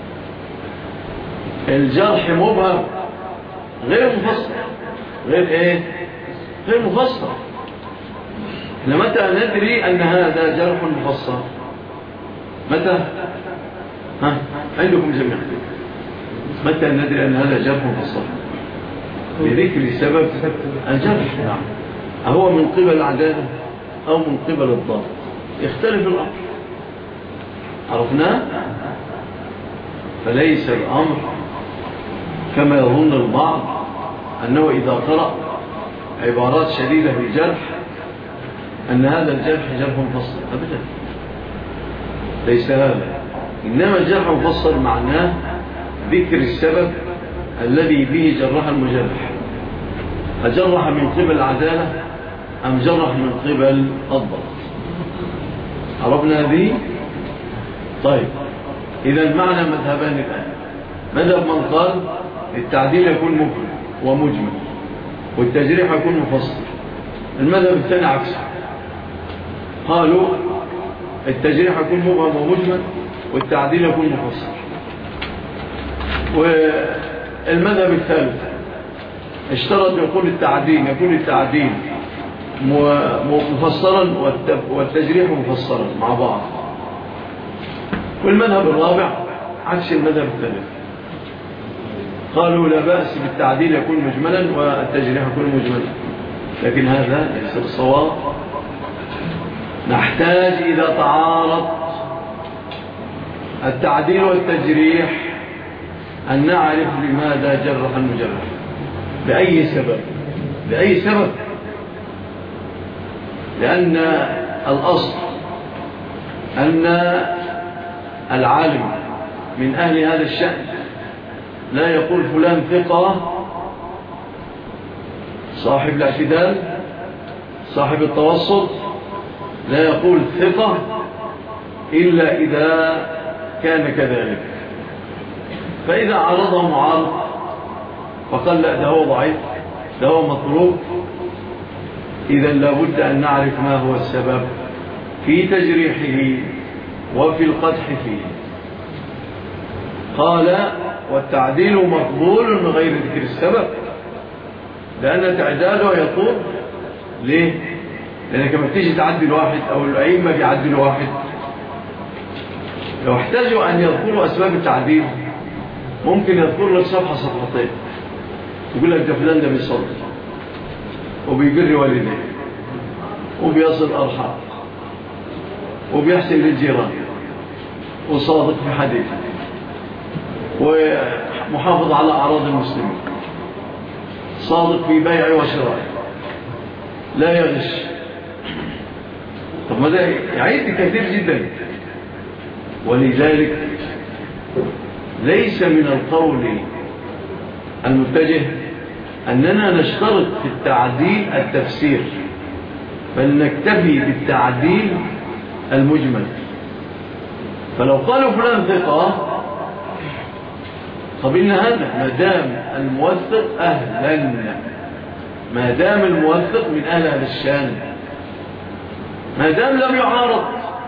الجرح مبهم غير مفصل، غير ايه؟ غير مفصل. احنا متى ندري أن هذا جرح مفصل؟ متى؟ ها؟ عندكم جميعا متى ندري أن هذا جرح مفصل؟ بذكر سبب الجرح. نعم. أهو من قبل العدالة أو من قبل الضبط؟ يختلف الأمر، عرفناه. فليس الأمر كما يظن البعض أنه إذا قرأ عبارات شديدة في الجرح أن هذا الجرح جرح مفصل. أبدا، ليس هذا. إنما الجرح مفصل معناه ذكر السبب الذي به جرح المجرح، أجرح من قبل العدالة أم جرح من قبل الضبط؟ عرفنا هذه؟ طيب، إذا معنا مذهبان الآن. مذهب من قال التعديل يكون مبهم ومجمل والتجريح يكون مفصل. المذهب الثاني عكسه، قالوا التجريح يكون مبهم ومجمل والتعديل يكون مفصل. والمذهب الثالث اشترط يكون التعديل يكون التعديل مفسرا والتجريح مفسرا مع بعض. والمذهب الرابع عكس المذهب الثالث، قالوا لا بأس بالتعديل يكون مجملا والتجريح يكون مجملا، لكن هذا ليس بالصواب. نحتاج إذا تعارض التعديل والتجريح أن نعرف لماذا جرح المجرح، بأي سبب بأي سبب لأن الأصل أن العالم من أهل هذا الشأن لا يقول فلان ثقة صاحب الاعتدال صاحب التوسط، لا يقول ثقة إلا إذا كان كذلك. فإذا عرضه معارض فقال لا ده هو ضعيف ده هو مطلوب، إذا لابد أن نعرف ما هو السبب في تجريحه وفي القدح فيه. قال والتعديل مقبول من غير ذكر السبب، لأن تعداله يطول. ليه؟ لأنك لما تيجي تعدل واحد أو الأئمة بيعدلوا واحد لو احتاجوا أن يذكروا أسباب التعديل ممكن يذكر لك صفحة صفحتين يقول لك ده فلان ده بيصلي وبيبر والديه وبيصل أرحام وبيحسن للجيران وصادق في حديثه ومحافظ على أعراض المسلمين، صادق في بيع وشراء، لا يغش. طب ما ده يعيد كثير جدا. ولذلك ليس من القول المتجه أننا نشترط في التعديل التفسير، بل نكتفي بالتعديل المجمل. فلو قالوا فلان ثقة قبلنا هذا ما دام الموثق أهلا، ما دام الموثق من أهل هذا الشان، ما دام لم يعارض،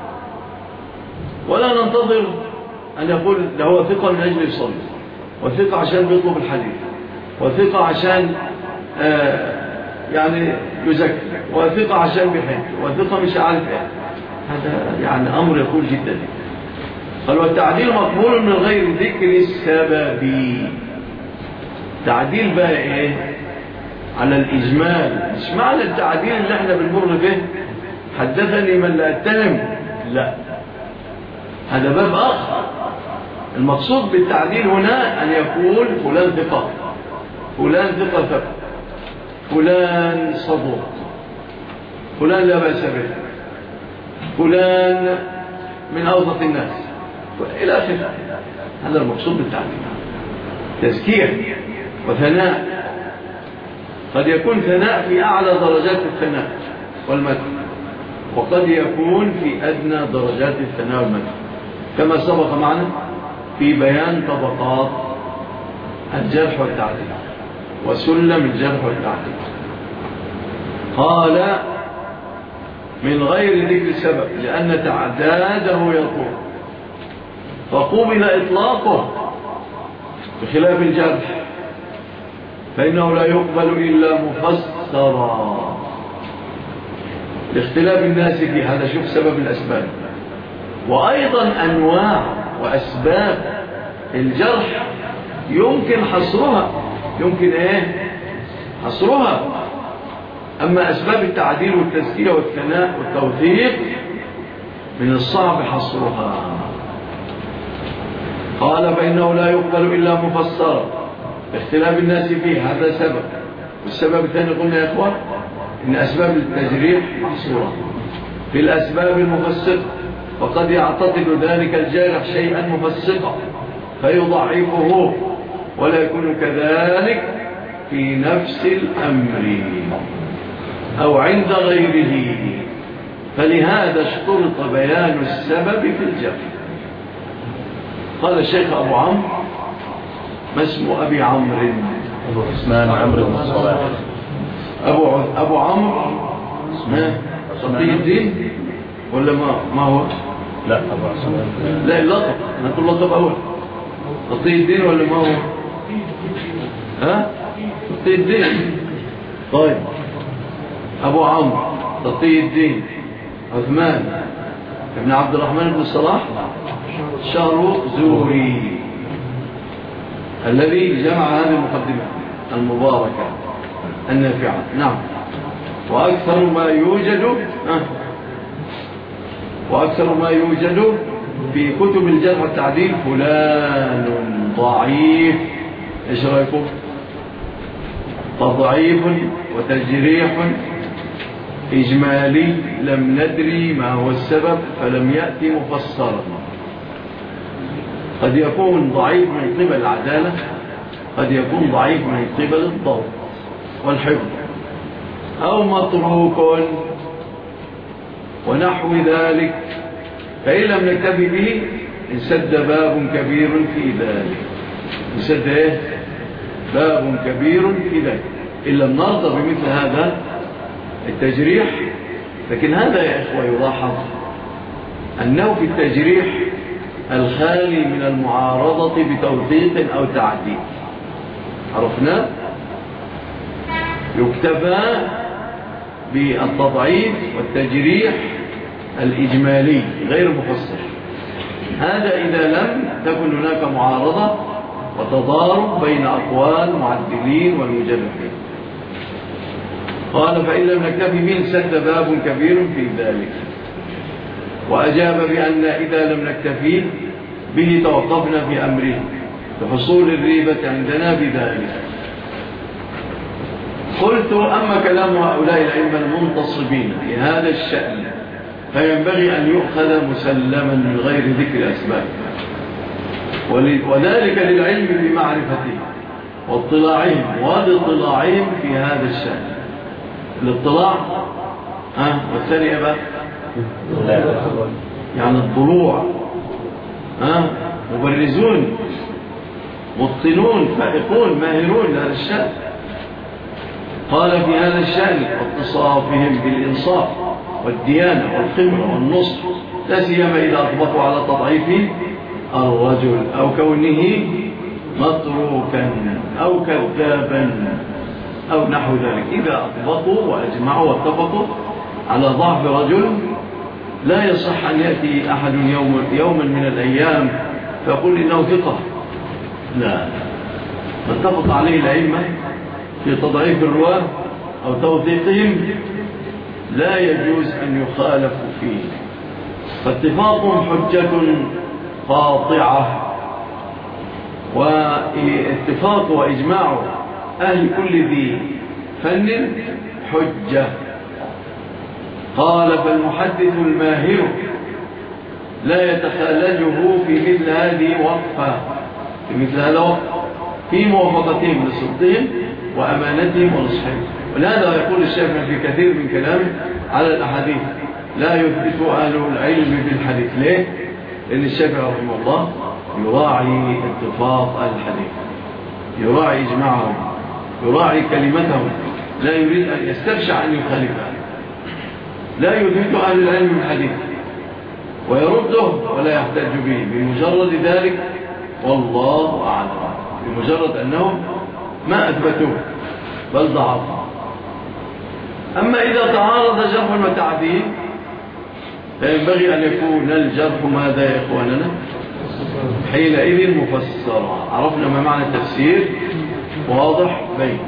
ولا ننتظر أن يقول ده هو ثقة من أجل يصلي، وثقة عشان بيطلب الحديث، وثقة عشان آه يعني يزكي، وثقة عشان بيحج، وثقة مش عارف ايه. هذا يعني أمر يقول جدا. قال والتعديل مقبول من غير ذكر السبب. تعديل بقى ايه؟ على الإجمال، مش معنى التعديل اللي احنا بنمر به حدثني من لا أتهم، لا، هذا باب آخر. المقصود بالتعديل هنا أن يقول فلان ثقة، فلان ثقة ثقة، فلان صدوق، فلان لا بأس به، فلان من أوسط الناس إلى آخره. هذا المقصود بالتعديل، تزكية وثناء. قد يكون ثناء في أعلى درجات الثناء والمدح، وقد يكون في أدنى درجات الثناء والمدح، كما سبق معنا في بيان طبقات الجرح والتعديل وسلم الجرح والتعديل. قال من غير ذكر السبب لأن تعداده يطول، فقوبل إطلاقه بخلاف الجرح فإنه لا يقبل إلا مفسرا لاختلاف الناس في هذا. شوف سبب الأسباب، وأيضا أنواع وأسباب الجرح يمكن حصرها، يمكن إيه حصرها. أما أسباب التعديل والتزكية والثناء والتوثيق من الصعب حصرها. قال فإنه لا يقبل إلا مفسرا اختلاف الناس فيه، هذا سبب. والسبب الثاني قلنا يا إخوان إن أسباب التجريح محصورة في الأسباب المفسقة، وقد يعتقد ذلك الجارح شيئا مفسقا فيضعفه، ولا يكون كذلك في نفس الأمر أو عند غيره. فلهذا اشترط بيان السبب في الجرح. قال الشيخ أبو عمرو ما اسم أبي عمرو؟ أبو عثمان عمرو بن الصلاح. أبو أبو عمرو صديق الدين ولا ما ما هو؟ لا أبو عثمان لا اللقب، أنا أقول لقب أول. صديق الدين ولا ما هو؟ ها؟ صديق الدين. طيب أبو عمرو صديق الدين عثمان ابن عبد الرحمن بن الصلاح شهر زوري الذي جمع هذه المقدمة المباركة النافعة. نعم. وأكثر ما يوجد أه وأكثر ما يوجد في كتب الجرح والتعديل فلان ضعيف. إيش رأيكم؟ تضعيف وتجريح إجمالي لم ندري ما هو السبب فلم يأتي مفسرا. قد يكون ضعيف من قبل العدالة، قد يكون ضعيف من قبل الضبط والحفظ، أو متروك ونحو ذلك. فإن لم نكتفي به انسد باب كبير في ذلك. انسد ايه؟ باب كبير في ذلك إن لم نرضى بمثل هذا التجريح. لكن هذا يا إخوة يلاحظ أنه في التجريح الخالي من المعارضة بتوثيق أو تعديل عرفنا، يكتفى بالتضعيف والتجريح الإجمالي غير مفسر. هذا إذا لم تكن هناك معارضة وتضارب بين أقوال المعدلين والمجرحين. قال فإن لم نكتفي به انسد باب كبير في ذلك. وأجاب بأن إذا لم نكتفي به توقفنا في أمره لحصول الريبة عندنا بذلك. قلت أما كلام هؤلاء الأئمة المنتصبين في هذا الشأن فينبغي أن يؤخذ مسلما من غير ذكر أسباب، وذلك للعلم بمعرفته واطلاعهم والاطلاعهم في هذا الشأن. الاطلاع ها والثاني بقى يعني الضلوع، ها مبرزون مبطنون فائقون ماهرون لهذا الشأن. قال في هذا الشأن واتصافهم بالإنصاف والديانة والخبرة والنصر، لا سيما إذا أطبقوا على تضعيف الرجل أو كونه متروكا أو كذابا أو نحو ذلك. إذا أطبقوا وأجمعوا واتفقوا على ضعف رجل لا يصح أن يأتي أحد يوم يوما من الأيام فيقول إنه ثقة، لا، من اتفق عليه الأئمة في تضعيف الرواة أو توثيقهم لا يجوز أن يخالفوا فيه، فاتفاقهم حجة قاطعة، واتفاق وإجماع أهل كل ذي فن حجة. قال فالمحدث الماهر لا يتخالجه في مثل هذه وقفة، في مثل هذا وقف في موافقتهم لصدقهم وأمانتهم ونصحهم. ولهذا يقول الشافعي في كثير من كلامه على الأحاديث لا يثبت أهل العلم بالحديث. ليه؟ لأن الشافعي رحمه الله يراعي اتفاق أهل الحديث، يراعي إجماعهم، يراعي كلمتهم، لا يريد أن يستبشع أن يخالفها. لا يثبت أهل العلم بالحديث ويرده ولا يحتج به بمجرد ذلك، والله أعلم، بمجرد أنهم ما أثبتوه بل ضعفوا. أما إذا تعارض جرح وتعديل فينبغي أن يكون الجرح ماذا يا إخواننا؟ حينئذ مفسرا. عرفنا ما معنى التفسير واضح بين،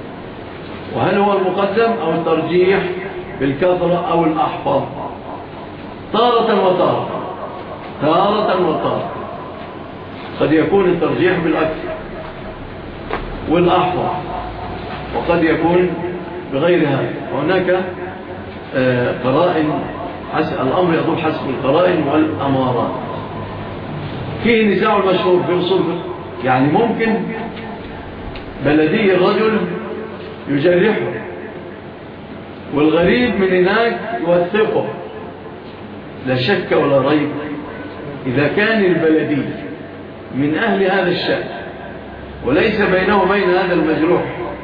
وهل هو المقدم أو الترجيح بالكثرة أو الأحفظ؟ تارة وتارة، تارة وتارة قد يكون الترجيح بالأكثر والأحفظ، وقد يكون بغير هذا. وهناك قرائن، الأمر يدور حسب القرائن والأمارات. فيه نزاع المشهور في أصول الفقه، يعني ممكن بلدي الرجل يجرحه والغريب من هناك يوثقه، لا شك ولا ريب إذا كان البلدي من أهل هذا الشأن وليس بينه وبين هذا المجروح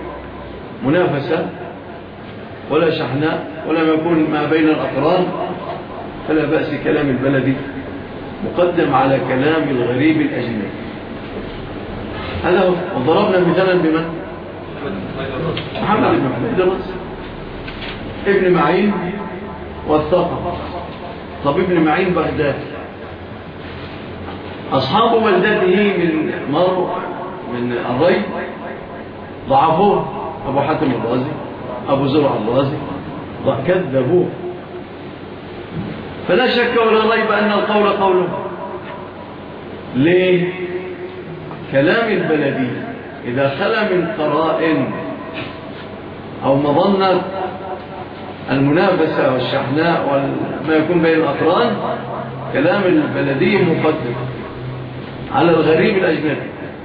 منافسة ولا شحناء ولا يكون ما بين الأقران، فلا بأس كلام البلدي مقدم على كلام الغريب الأجنبي. هذا هو. وضربنا مثالا بمن؟ محمد بن محمد الرأس ابن معين والثقة. طب ابن معين بغداد، أصحاب بلدته من مر من الري ضعفوه، أبو حاتم الرازي، أبو زرع الرازي، كذبوه. فلا شك ولا ريب أن القول قوله. ليه؟ كلام البلدي إذا خلا من قرائن أو مظنة المنافسة والشحناء وما يكون بين الأقران، كلام البلدي مقدم على الغريب الأجنبي.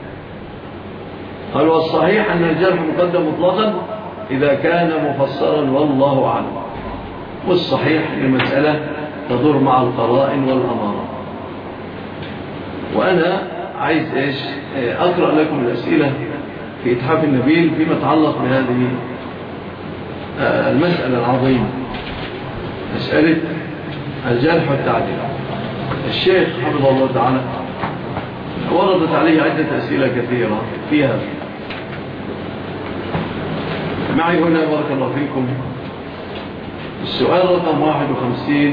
قال والصحيح أن الجرح مقدم مطلقا إذا كان مفسرا، والله أعلم. والصحيح المسألة تدور مع القرائن والأمارات. وأنا عايز إيش أقرأ لكم الأسئلة في إتحاف النبيل فيما يتعلق بهذه المسألة العظيمة، مسألة الجرح والتعديل. الشيخ حفظه الله تعالى وردت عليه عدة أسئلة كثيرة فيها. معي هنا بارك الله فيكم السؤال رقم واحد وخمسين.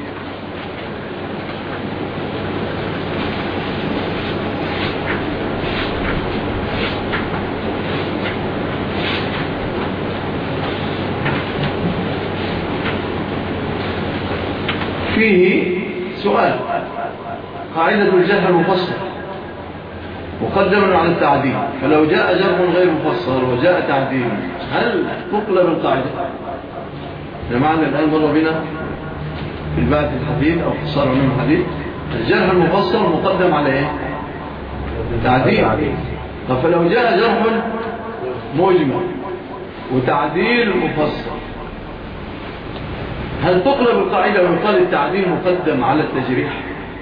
فيه سؤال: قاعدة الجرح المفصل مقدم على التعديل، فلو جاء جرح غير مفصل وجاء تعديل هل تقلب القاعدة؟ ده معنى الآن مر بنا في البعث الحديث أو اختصار علوم الحديث، الجرح المفصل مقدم على إيه؟ تعديل. طب فلو جاء جرح مجمل وتعديل مفصل، هل تقلب القاعدة ويقال التعديل مقدم على التجريح؟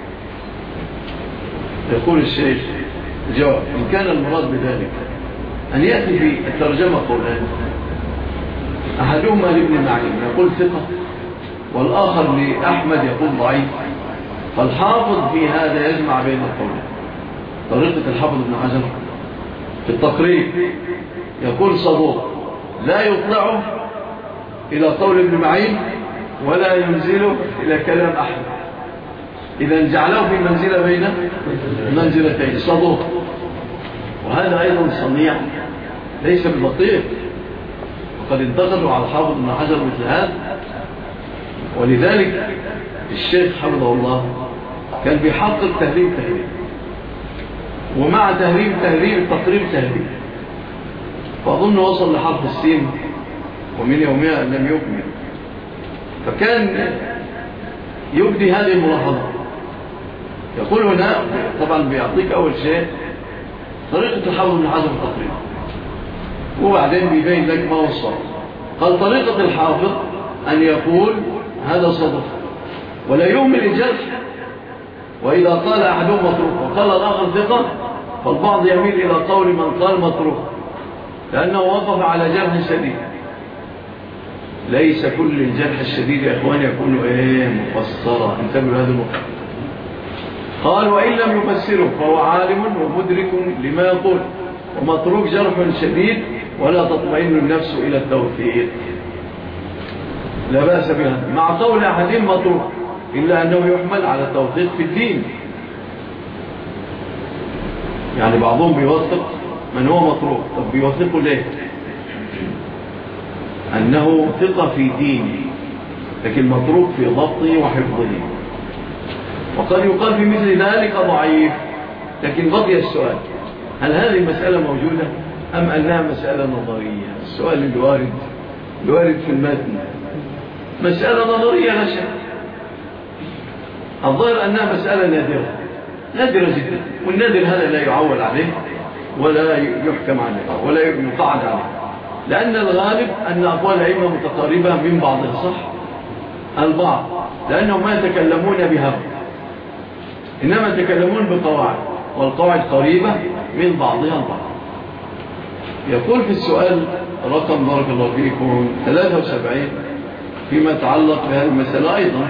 يقول الشيخ جواب: إن كان المراد بذلك أن يأتي في الترجمة قولان، أحدهما لابن معين يقول ثقة، والآخر لأحمد يقول ضعيف، فالحافظ في هذا يجمع بين القولين. طريقة الحافظ ابن حجر في التقريب يقول صدوق لا يطلعه إلى قول ابن معين ولا ينزله إلى كلام أحمد، إذا جعله في منزلة بين منزلتين صدوق. وهذا أيضا صنيع ليس بالبطيء، وقد انتقدوا على الحافظ ابن حجر مثل هذا. ولذلك الشيخ حفظه الله كان بيحقق تهذيب تهذيب، ومع تهذيب تهذيب تقريب تهذيب، فأظن وصل لحرف السين ومن يومها لم يكمل. فكان يبدي هذه الملاحظة، يقول هنا طبعا بيعطيك أول شيء طريقة الحافظ ابن حجر التقريب، وبعدين بيبين لك ما هو الصواب. قال طريقة الحافظ أن يقول هذا صدق ولا يؤمن الجرح، وإذا قال أحدهم متروك وقال الآخر ثقة، فالبعض يميل إلى قول من قال متروك لأنه وقف على جرح شديد. ليس كل الجرح الشديد يا إخوان يكون إيه مفسرا، انتبهوا هذا النقطة. قال وإن لم يفسره فهو عالم ومدرك لما يقول، ومتروك جرح شديد ولا تطمئن النفس إلى التوثيق، لا بأس بها، مع قول أحدهم متروك إلا أنه يحمل على التوثيق في الدين. يعني بعضهم بيوثق من هو متروك، طب بيوثقه ليه؟ أنه ثقة في دينه، لكن متروك في ضبطه وحفظه. وقد يقال في مثل ذلك ضعيف، لكن بقي السؤال: هل هذه المسألة موجودة أم أنها مسألة نظرية؟ السؤال الوارد الوارد في المتن مسألة نظرية لا شك. الظاهر أنها مسألة نادرة نادرة جدا، والنادر هذا لا يعول عليه ولا يحكم عليه ولا يقعد عليه، لأن الغالب أن أقوال الأئمة متقاربة من بعضها، صح؟ البعض لأنهم ما يتكلمون بهوى، إنما يتكلمون بقواعد، والقواعد قريبة من بعضها البعض. يقول في السؤال رقم بارك الله فيكم ثلاثة وسبعين فيما يتعلق بهذه المسألة أيضا: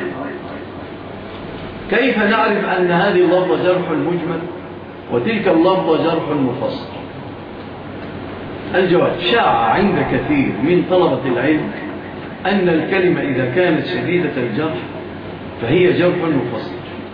كيف نعرف أن هذه اللفظة جرح مجمل وتلك اللفظة جرح مفصل؟ الجواب: شاع عند كثير من طلبة العلم أن الكلمة إذا كانت شديدة الجرح فهي جرح مفصل،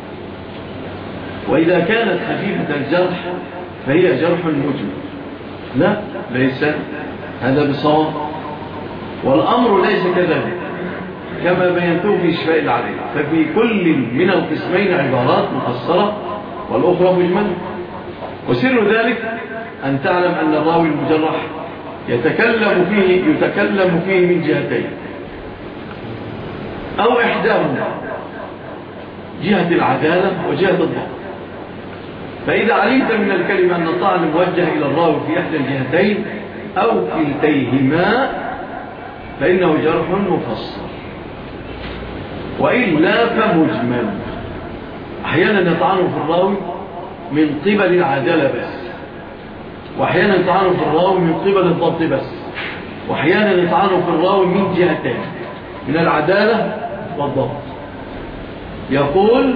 وإذا كانت خفيفة الجرح فهي جرح مجمل. لا، ليس هذا بصواب، والأمر ليس كذلك كما بينته في شفاء العليل. ففي كل من القسمين عبارات مفسرة والأخرى مجملة، وسر ذلك أن تعلم أن الراوي المجرح يتكلم فيه يتكلم فيه من جهتين أو إحداهما، جهة العدالة وجهة الضبط. فإذا علمت من الكلمة أن الطعن موجه إلى الراوي في إحدى الجهتين أو كلتيهما فإنه جرح مفسر، وإلا فمجمل. أحيانا يطعنه في الراوي من قبل العدالة بس، وأحيانا يطعنه في الراوي من قبل الضبط بس، وأحيانا يطعنه في الراوي من جهتين، من العدالة والضبط. يقول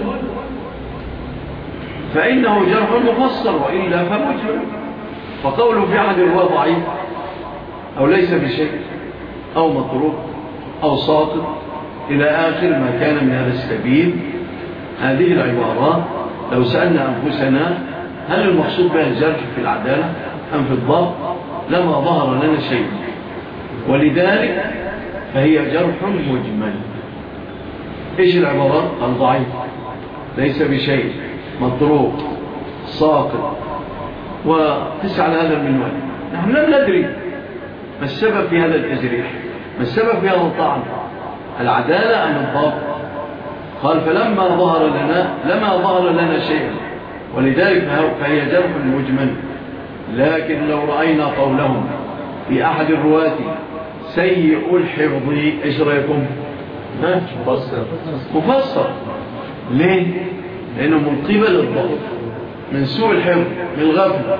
فإنه جرح مفسر وإلا فمجمل. فقوله في أحد الرواة ضعيف أو ليس بشيء أو مطروق أو ساقط إلى آخر ما كان من هذا السبيل، هذه العبارات لو سألنا أنفسنا هل المقصود بها الجرح في العدالة أم في الضبط لما ظهر لنا شيء، ولذلك فهي جرح مجمل. إيش العبارات؟ الضعيف، ليس بشيء، مطروق، ساقط، وتسعى على هذا المنوال. نحن لم ندري ما السبب في هذا التجريح، ما السبب في هذا الطعن، العدالة أم الضبط؟ قال فلما ظهر لنا لما ظهر لنا شيء، ولذلك فهي جرح مجمل. لكن لو رأينا قولهم في أحد الرواة سيء الحفظ، إيش رأيكم؟ مفسر مفسر ليه؟ لأنه من قبل الضبط، من سوء الحفظ، من الغفل،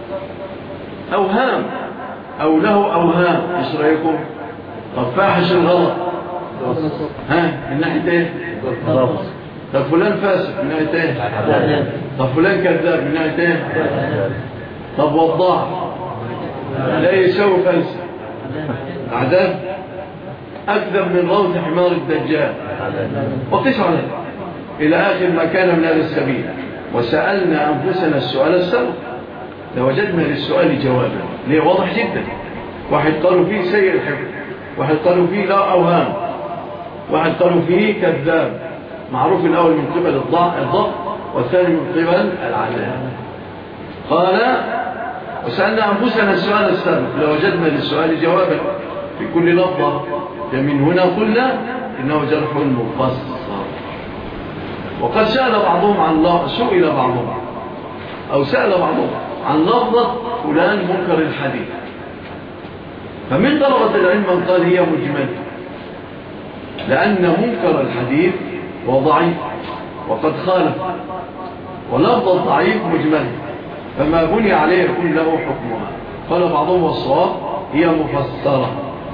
أوهام أو له أوهام، إيش رأيكم؟ طب فاحش الغلط، ها من ناحية إيه؟ طب فلان فاسق من ناحية إيه؟ طب فلان كذاب من ناحية إيه؟ طب وضاع لا يسوي فلسفة، عذاب أكذب من روث حمار الدجال، وقس عليه إلى آخر ما كان من هذا السبيل. وسألنا أنفسنا السؤال السابق لوجدنا للسؤال جوابا. ليه؟ واضح جدا. واحد قالوا فيه سيء الحفظ، واحد قالوا فيه لا أوهام، واحد قالوا فيه كذاب، معروف الأول من قبل الضبط والثاني من قبل العدالة. قال وسألنا أنفسنا السؤال السابق لوجدنا للسؤال جوابا في كل لفظة. من هنا قلنا إنه جرح مفسر. وقد سأل بعضهم عن الله، سئل بعضهم أو سأل بعضهم عن لفظة فلان منكر الحديث، فمن طلبة العلم من قال هي مجملة، لأن منكر الحديث وضعيف وقد خالف، ولفظ الضعيف مجمل، فما بني عليه يكون له حكمها. قال بعضهم والصواب هي مفسرة،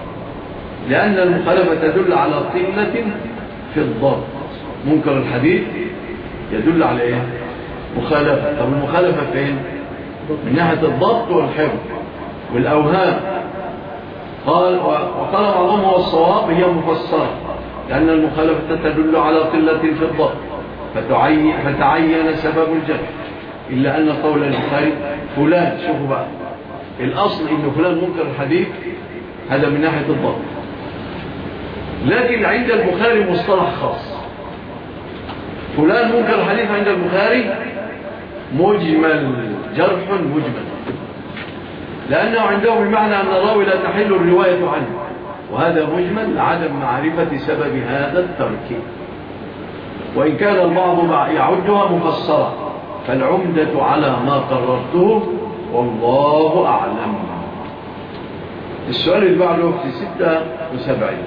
لأن المخالفة تدل على قلة في الضبط. منكر الحديث يدل على إيه؟ مخالفة. طب المخالفة فين؟ من ناحية الضبط والحفظ والأوهام. قال وقال بعضهم هو الصواب هي مفسرة، لأن المخالفة تدل على قلة في الضبط فتعين, فتعين سبب الجرح. إلا أن قول البخاري فلان، شوفوا بقى الأصل إنه فلان منكر الحديث، هذا من ناحية الضبط. لكن عند البخاري مصطلح خاص، فلان منكر الحديث عند البخاري مجمل، جرح مجمل، لأنه عنده بمعنى أن الراوي لا تحل الرواية عنه، وهذا مجمل عدم معرفة سبب هذا الترك. وإن كان البعض يعدها مفسرة، فالعمدة على ما قررته والله أعلم. السؤال اللي بعده في ستة وسبعين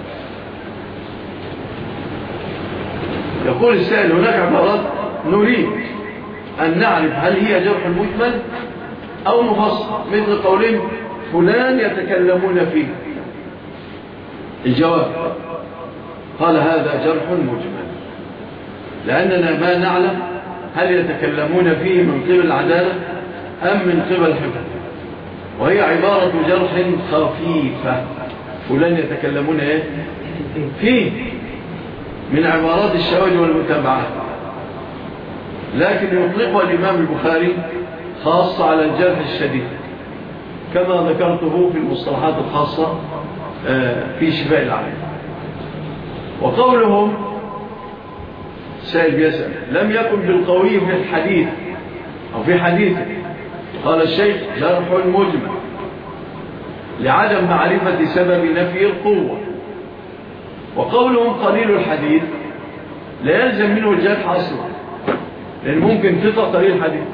يقول السائل هناك عبارات نريد أن نعرف هل هي جرح مجمل أو مفصل، مثل قولين فلان يتكلمون فيه. الجواب قال هذا جرح مجمل، لأننا ما نعلم هل يتكلمون فيه من قبل العدالة أم من قبل الحفظ، وهي عبارة جرح خفيفة. فلان يتكلمون إيه؟ فيه من عبارات الشواهد والمتابعات، لكن يطلقها الإمام البخاري خاصة على الجرح الشديد، كما ذكرته في المصطلحات الخاصة في شفاء العلم. وقولهم سائل بيسأل لم يكن بالقوي في الحديث أو في حديثه، قال الشيخ جرح مجمل لعدم معرفة سبب نفي القوة. وقولهم قليل الحديث لا يلزم منه الجرح أصلا، لأن ممكن ثقة قليل الحديث.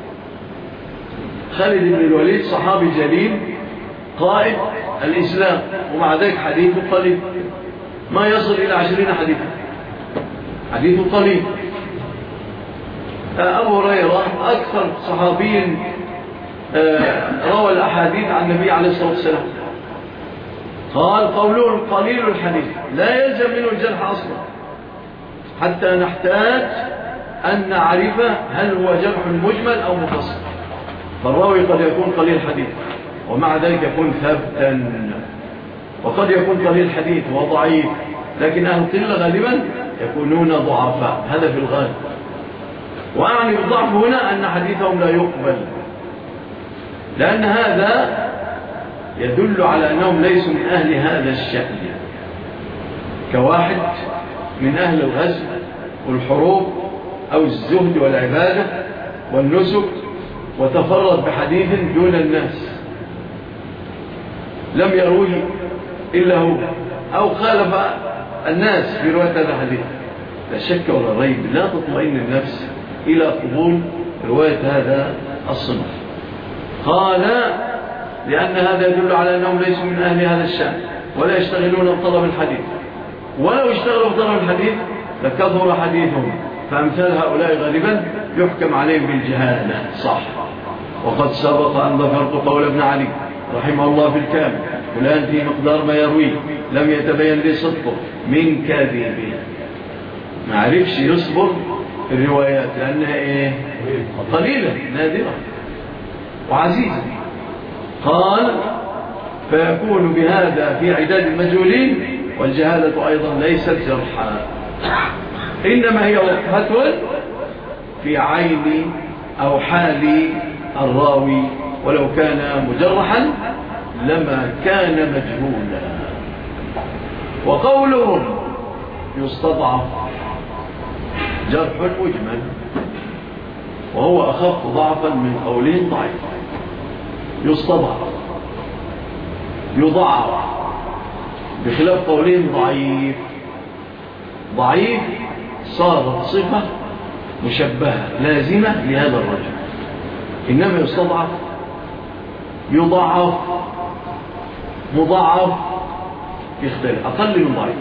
خالد بن الوليد صحابي جليل قائد الإسلام، ومع ذلك حديثه قليل، ما يصل إلى عشرين حديثا، حديثه قليل. أبو هريرة أكثر صحابي روى الأحاديث عن النبي عليه الصلاة والسلام، قال قوله قليل الحديث لا يلزم منه الجرح أصلا، حتى نحتاج أن نعرف هل هو جرح مجمل أو مفصل. فالراوي قد يكون قليل الحديث ومع ذلك يكون ثبتا، وقد يكون قليل الحديث وضعيف، لكن أهل القلة غالبا يكونون ضعفاء، هذا في الغالب. وأعني بالضعف هنا أن حديثهم لا يقبل، لأن هذا يدل على أنهم ليسوا من أهل هذا الشأن، كواحد من أهل الغزو والحروب أو الزهد والعبادة والنسك وتفرد بحديث دون الناس لم يروه إلا هو، أو خالف الناس في رواية هذا الحديث، لا شك ولا ريب لا تطمئن النفس إلى قبول رواية هذا الصنف. قال لأن هذا يدل على أنهم ليسوا من أهل هذا الشأن ولا يشتغلون بطلب الحديث، ولو اشتغلوا بطلب الحديث لكثر حديثهم، فأمثال هؤلاء غالبا يحكم عليهم بالجهالة. صح. وقد سبق أن ذكرت قول ابن علي رحمه الله في الكامل: فلان في مقدار ما يرويه لم يتبين لي صدقه من كاذبه. ما عرفش يصبر الروايات لأنها إيه؟ قليلة نادرة وعزيزة. قال: فيكون بهذا في عداد المجهولين، والجهالة أيضا ليست جرحا، إنما هي وقفة في عين أو حال الراوي، ولو كان مجرحا لما كان مجهولا. وقولهم يستضعف جرح مجمل، وهو أخف ضعفا من قولهم ضعيف. يستضعف يضعف بخلاف قولهم ضعيف. ضعيف صارت صفة مشبهة لازمة لهذا الرجل، إنما يستضعف يضعف مضاعف يختلف أقل من ضعيف.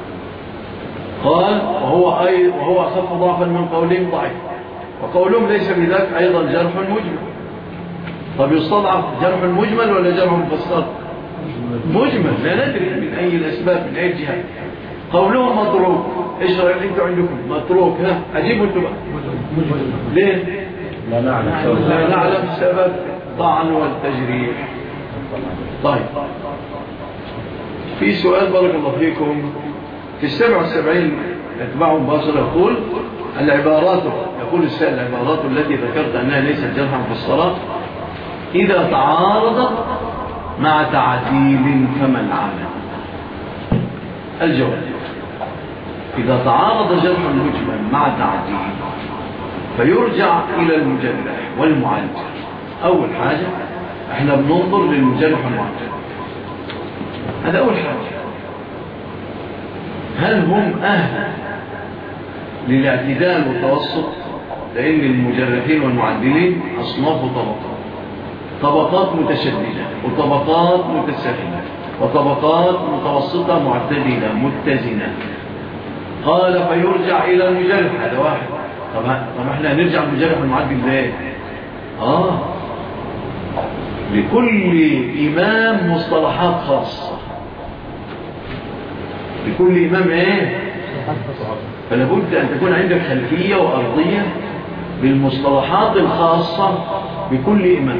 قال: وهو أي وهو أخف ضعفا من قولهم ضعيف، وقولهم ليس بذاك أيضا جرح مجمل. طب يستضعف جرح مجمل ولا جرح مفسر؟ مجمل، لا ندري من أي الأسباب من أي جهة. قولهم متروك، إيش رأيك أنتم عندكم؟ متروك، ها أجيبوا أنتم بقى. ليه؟ لا نعلم لا نعلم سبب الطعن والتجريح. طيب، في سؤال بارك الله فيكم. في السبع والسبعين اتباع مباشر يقول: العبارات يقول السائل العبارات التي ذكرت أنها ليست جرحا مفسرة إذا تعارضت مع تعديل فما العمل؟ الجواب: إذا تعارض جرح مجمل مع تعديل فيرجع إلى المجرح والمعالج. أول حاجة احنا بننظر للمجرح والمعالج، هذا أول حاجة. هل هم أهل للاعتدال والتوسط؟ لأن المجرحين والمعدلين أصناف وطبقات، طبقات متشددة وطبقات متساهلة وطبقات متوسطة معتدلة متزنة. قال: فيرجع إلى المجرح، هذا واحد. طب احنا هنرجع المجرح والمعدل ليه؟ آه لكل إمام مصطلحات خاصة، لكل إمام إيه؟ فلا بد أن تكون عندك خلفية وأرضية بالمصطلحات الخاصة بكل إمام.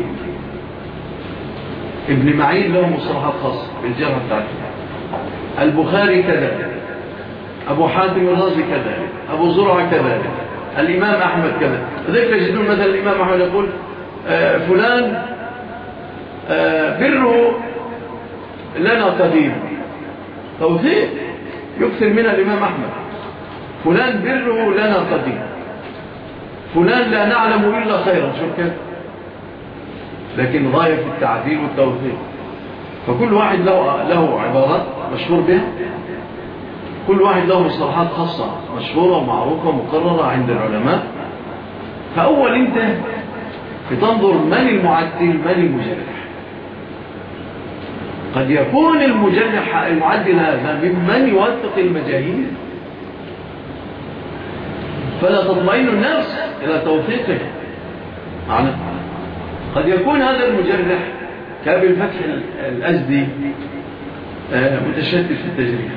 ابن معين له مصطلحات خاصة بالجرح بتاعته، البخاري كذلك، أبو حاتم الرازي كذلك، أبو زرعة كذلك، الإمام أحمد كذلك. لذلك تجدون مثلا الإمام أحمد يقول: آه فلان آه بره لنا قديم، توثيق يكثر منها الإمام أحمد. فلان بره لنا قديم، فلان لا نعلم إلا خيرا. شوف كيف، لكن غاية في التعديل والتوثيق. فكل واحد له, له عبارات مشهور بها، كل واحد له مصطلحات خاصة مشهورة ومعروفة مقررة عند العلماء. فأول أنت بتنظر من المعدل من المجرح. قد يكون المجرح المعدل هذا ممن يوثق المجاهيل، فلا تطمئن الناس إلى توثيقه. معنى قد يكون هذا المجرح كأبي الفتح الأزدي متشدد في التجريح،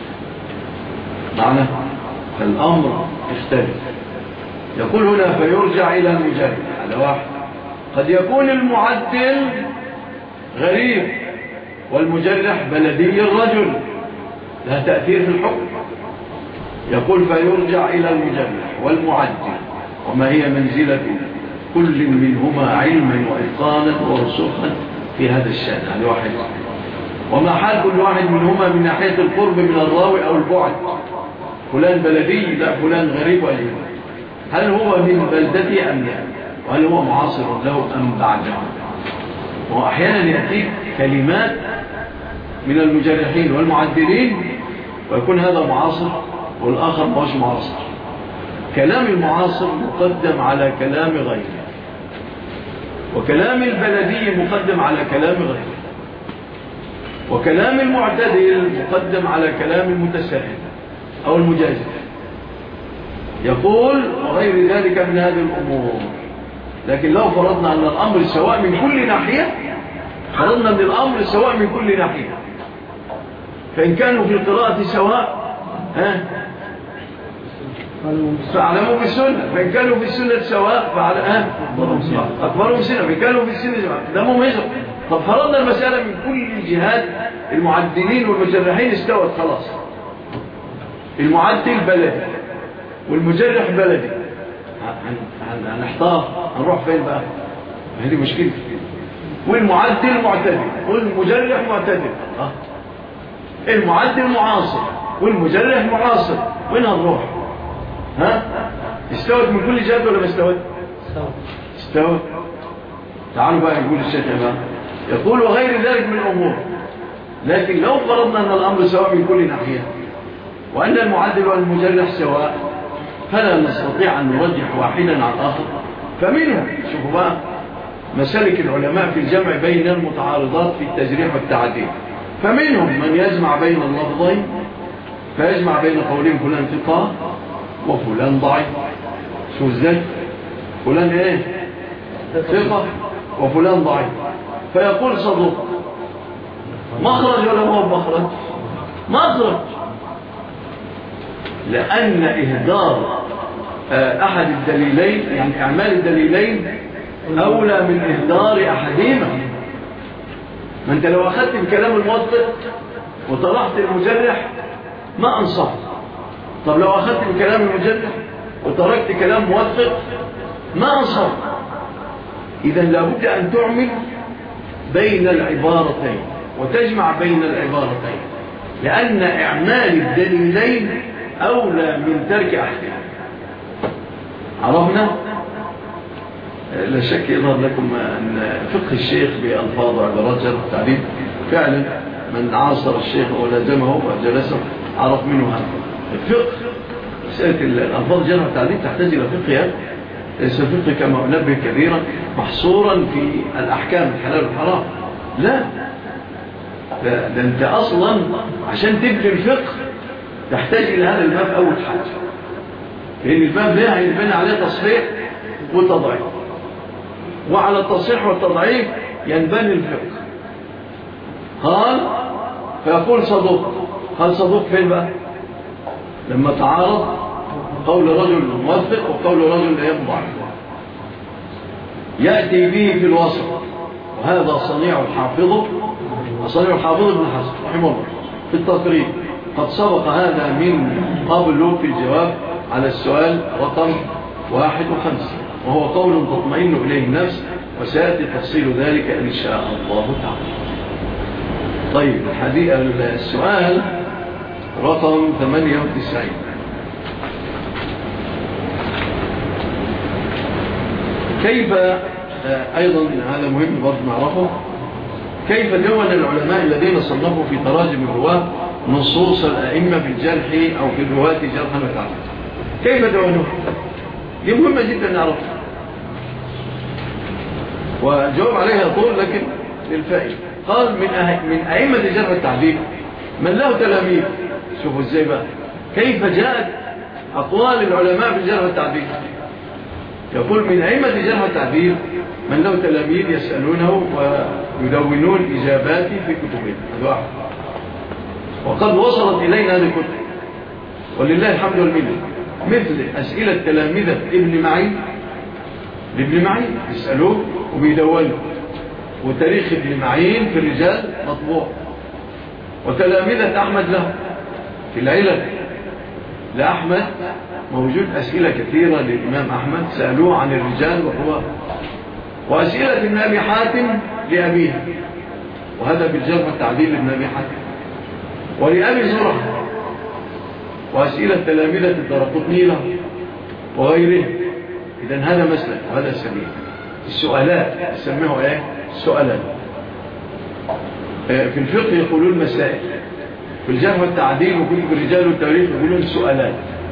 معنى فالأمر يختلف. يقول هنا: فيرجع إلى المجرح، على واحد. قد يكون المعدل غريب والمجرح بلدي الرجل، لا تأثير في الحكم. يقول: فيرجع إلى المجرح والمعدل، وما هي منزلة كل منهما علما وإتقانا ورسوخا في هذا الشأن، على واحد. وما حال كل واحد منهما من ناحية القرب من الراوي أو البعد. فلان بلدي، لا فلان غريب وأجنبي. هل هو من بلدتي أم لا؟ وهل هو معاصر له أم بعده؟ وأحيانا يأتيك كلمات من المجرحين والمعدلين ويكون هذا معاصر والآخر ما هوش معاصر. كلام المعاصر مقدم على كلام غيره، وكلام البلدي مقدم على كلام غيره، وكلام المعتدل مقدم على كلام المتساهل أو المجازف. يقول وغير ذلك من هذه الأمور. لكن لو فرضنا أن الأمر سواء من كل ناحية، فرضنا أن الأمر سواء من كل ناحية، فإن كانوا في القراءة سواء ها فاعلموا بالسنة، فإن كانوا في السنة سواء فاعلموا أكبرهم سنة، فإن كانوا في السنة سواء دمهم يزر. طب فرضنا المسألة من كل الجهات، المعدلين والمجرحين استوت خلاص. المعدل بلدي والمجرح بلدي، هنحتار هنروح فين بقى؟ هذه مشكلة. والمعدل معتدل والمجرح معتدل، اه المعدل معاصر والمجرح معاصر، وين هنروح؟ ها استوت من كل جهة ولا ما استوت؟ استوت. تعالوا بقى يقول الشيخ بقى، يقول وغير ذلك من الأمور. لكن لو فرضنا أن الأمر سواء من كل ناحية، وأن المعدل والمجرح سواء، فلا نستطيع أن نرجح واحدا عن الآخر. فمنهم شوفوا بقى مسالك العلماء في الجمع بين المتعارضات في التجريح والتعديل. فمنهم من يجمع بين اللفظين، فيجمع بين قولين فلان ثقة وفلان ضعيف. شو ازاي؟ فلان ايه؟ ثقة وفلان ضعيف، فيقول صدوق. مخرج ولا ما هو مخرج؟ مخرج، لأن إهدار أحد الدليلين، يعني أعمال الدليلين أولى من إهدار أحدهما. ما أنت لو أخذت بكلام الموثق وطرحت المجرح ما أنصح. طب لو أخذت بكلام المجرح وتركت كلام موثق ما أنصح. إذا لابد أن تعمل بين العبارتين وتجمع بين العبارتين، لأن إعمال الدليلين أولى من ترك أحدهما. عرفنا؟ لا شك يظهر لكم أن فقه الشيخ بألفاظ وعبارات جرح التعديل فعلا من عاصر الشيخ ولازمه وجلسه عرف منه هذا الفقه. مسألة الألفاظ جرح التعديل تحتاج إلى فقه، ليس فقه كما أنبه كثيرا محصورا في الأحكام الحلال والحرام. لا، ده أنت أصلا عشان تبني الفقه تحتاج إلى هذا الباب أول حاجة، لأن الباب ده هيتبنى عليه تصحيح وتضعيف، وعلى التصحيح والتضعيف ينبني الفقه. قال فيقول صدوق. قال صدوق فين بقى؟ لما تعارض قول رجل موثق وقول رجل لا ضعيف، يأتي به في الوسط، وهذا صنيع الحافظ صنيع الحافظ ابن حزم رحمه الله في التقريب. قد سبق هذا من قبل في الجواب على السؤال رقم واحد وخمسين، وهو قول تطمئن إليه النفس، وسيأتي تفصيل ذلك إن شاء الله تعالى. طيب السؤال رقم ثمانية وتسعين، كيف أيضا هذا مهم برضه نعرفه، كيف دون العلماء الذين صنفوا في تراجم الرواة نصوص الأئمة في الجرح أو في الرواة جرحا وتعديلا؟ كيف دونوه؟ دي مهمة جدا نعرفها، وجاوب عليها طول لكن للفائدة. قال من من أئمة الجرح والتعديل من له تلاميذ. شوفوا ازاي بقى كيف جاءت أقوال العلماء في الجرح والتعديل. يقول من أئمة الجرح والتعديل من له تلاميذ يسألونه ويدونون إجاباتي في كتبهم. هذا واحد، وقد وصلت إلينا هذه الكتب ولله الحمد والمنة، مثل أسئلة تلامذة ابن معين. لابن معين يسألوه وبيدونوا، وتاريخ ابن معين في الرجال مطبوع، وتلامذة أحمد له في العلل لأحمد موجود أسئلة كثيرة للإمام أحمد سألوه عن الرجال وهو، وأسئلة ابن أبي حاتم لأبيه، وهذا بالجرح والتعديل لابن أبي حاتم، ولأبي زرع، وأسئلة تلامذة الدرقطني له وغيره. إذن هذا مسلك وهذا سبيل. السؤالات يسميه ايه؟ السؤالات. في الفقه يقولون مسائل، في الجرح والتعديل وكتب الرجال والتاريخ يقولون سؤالات.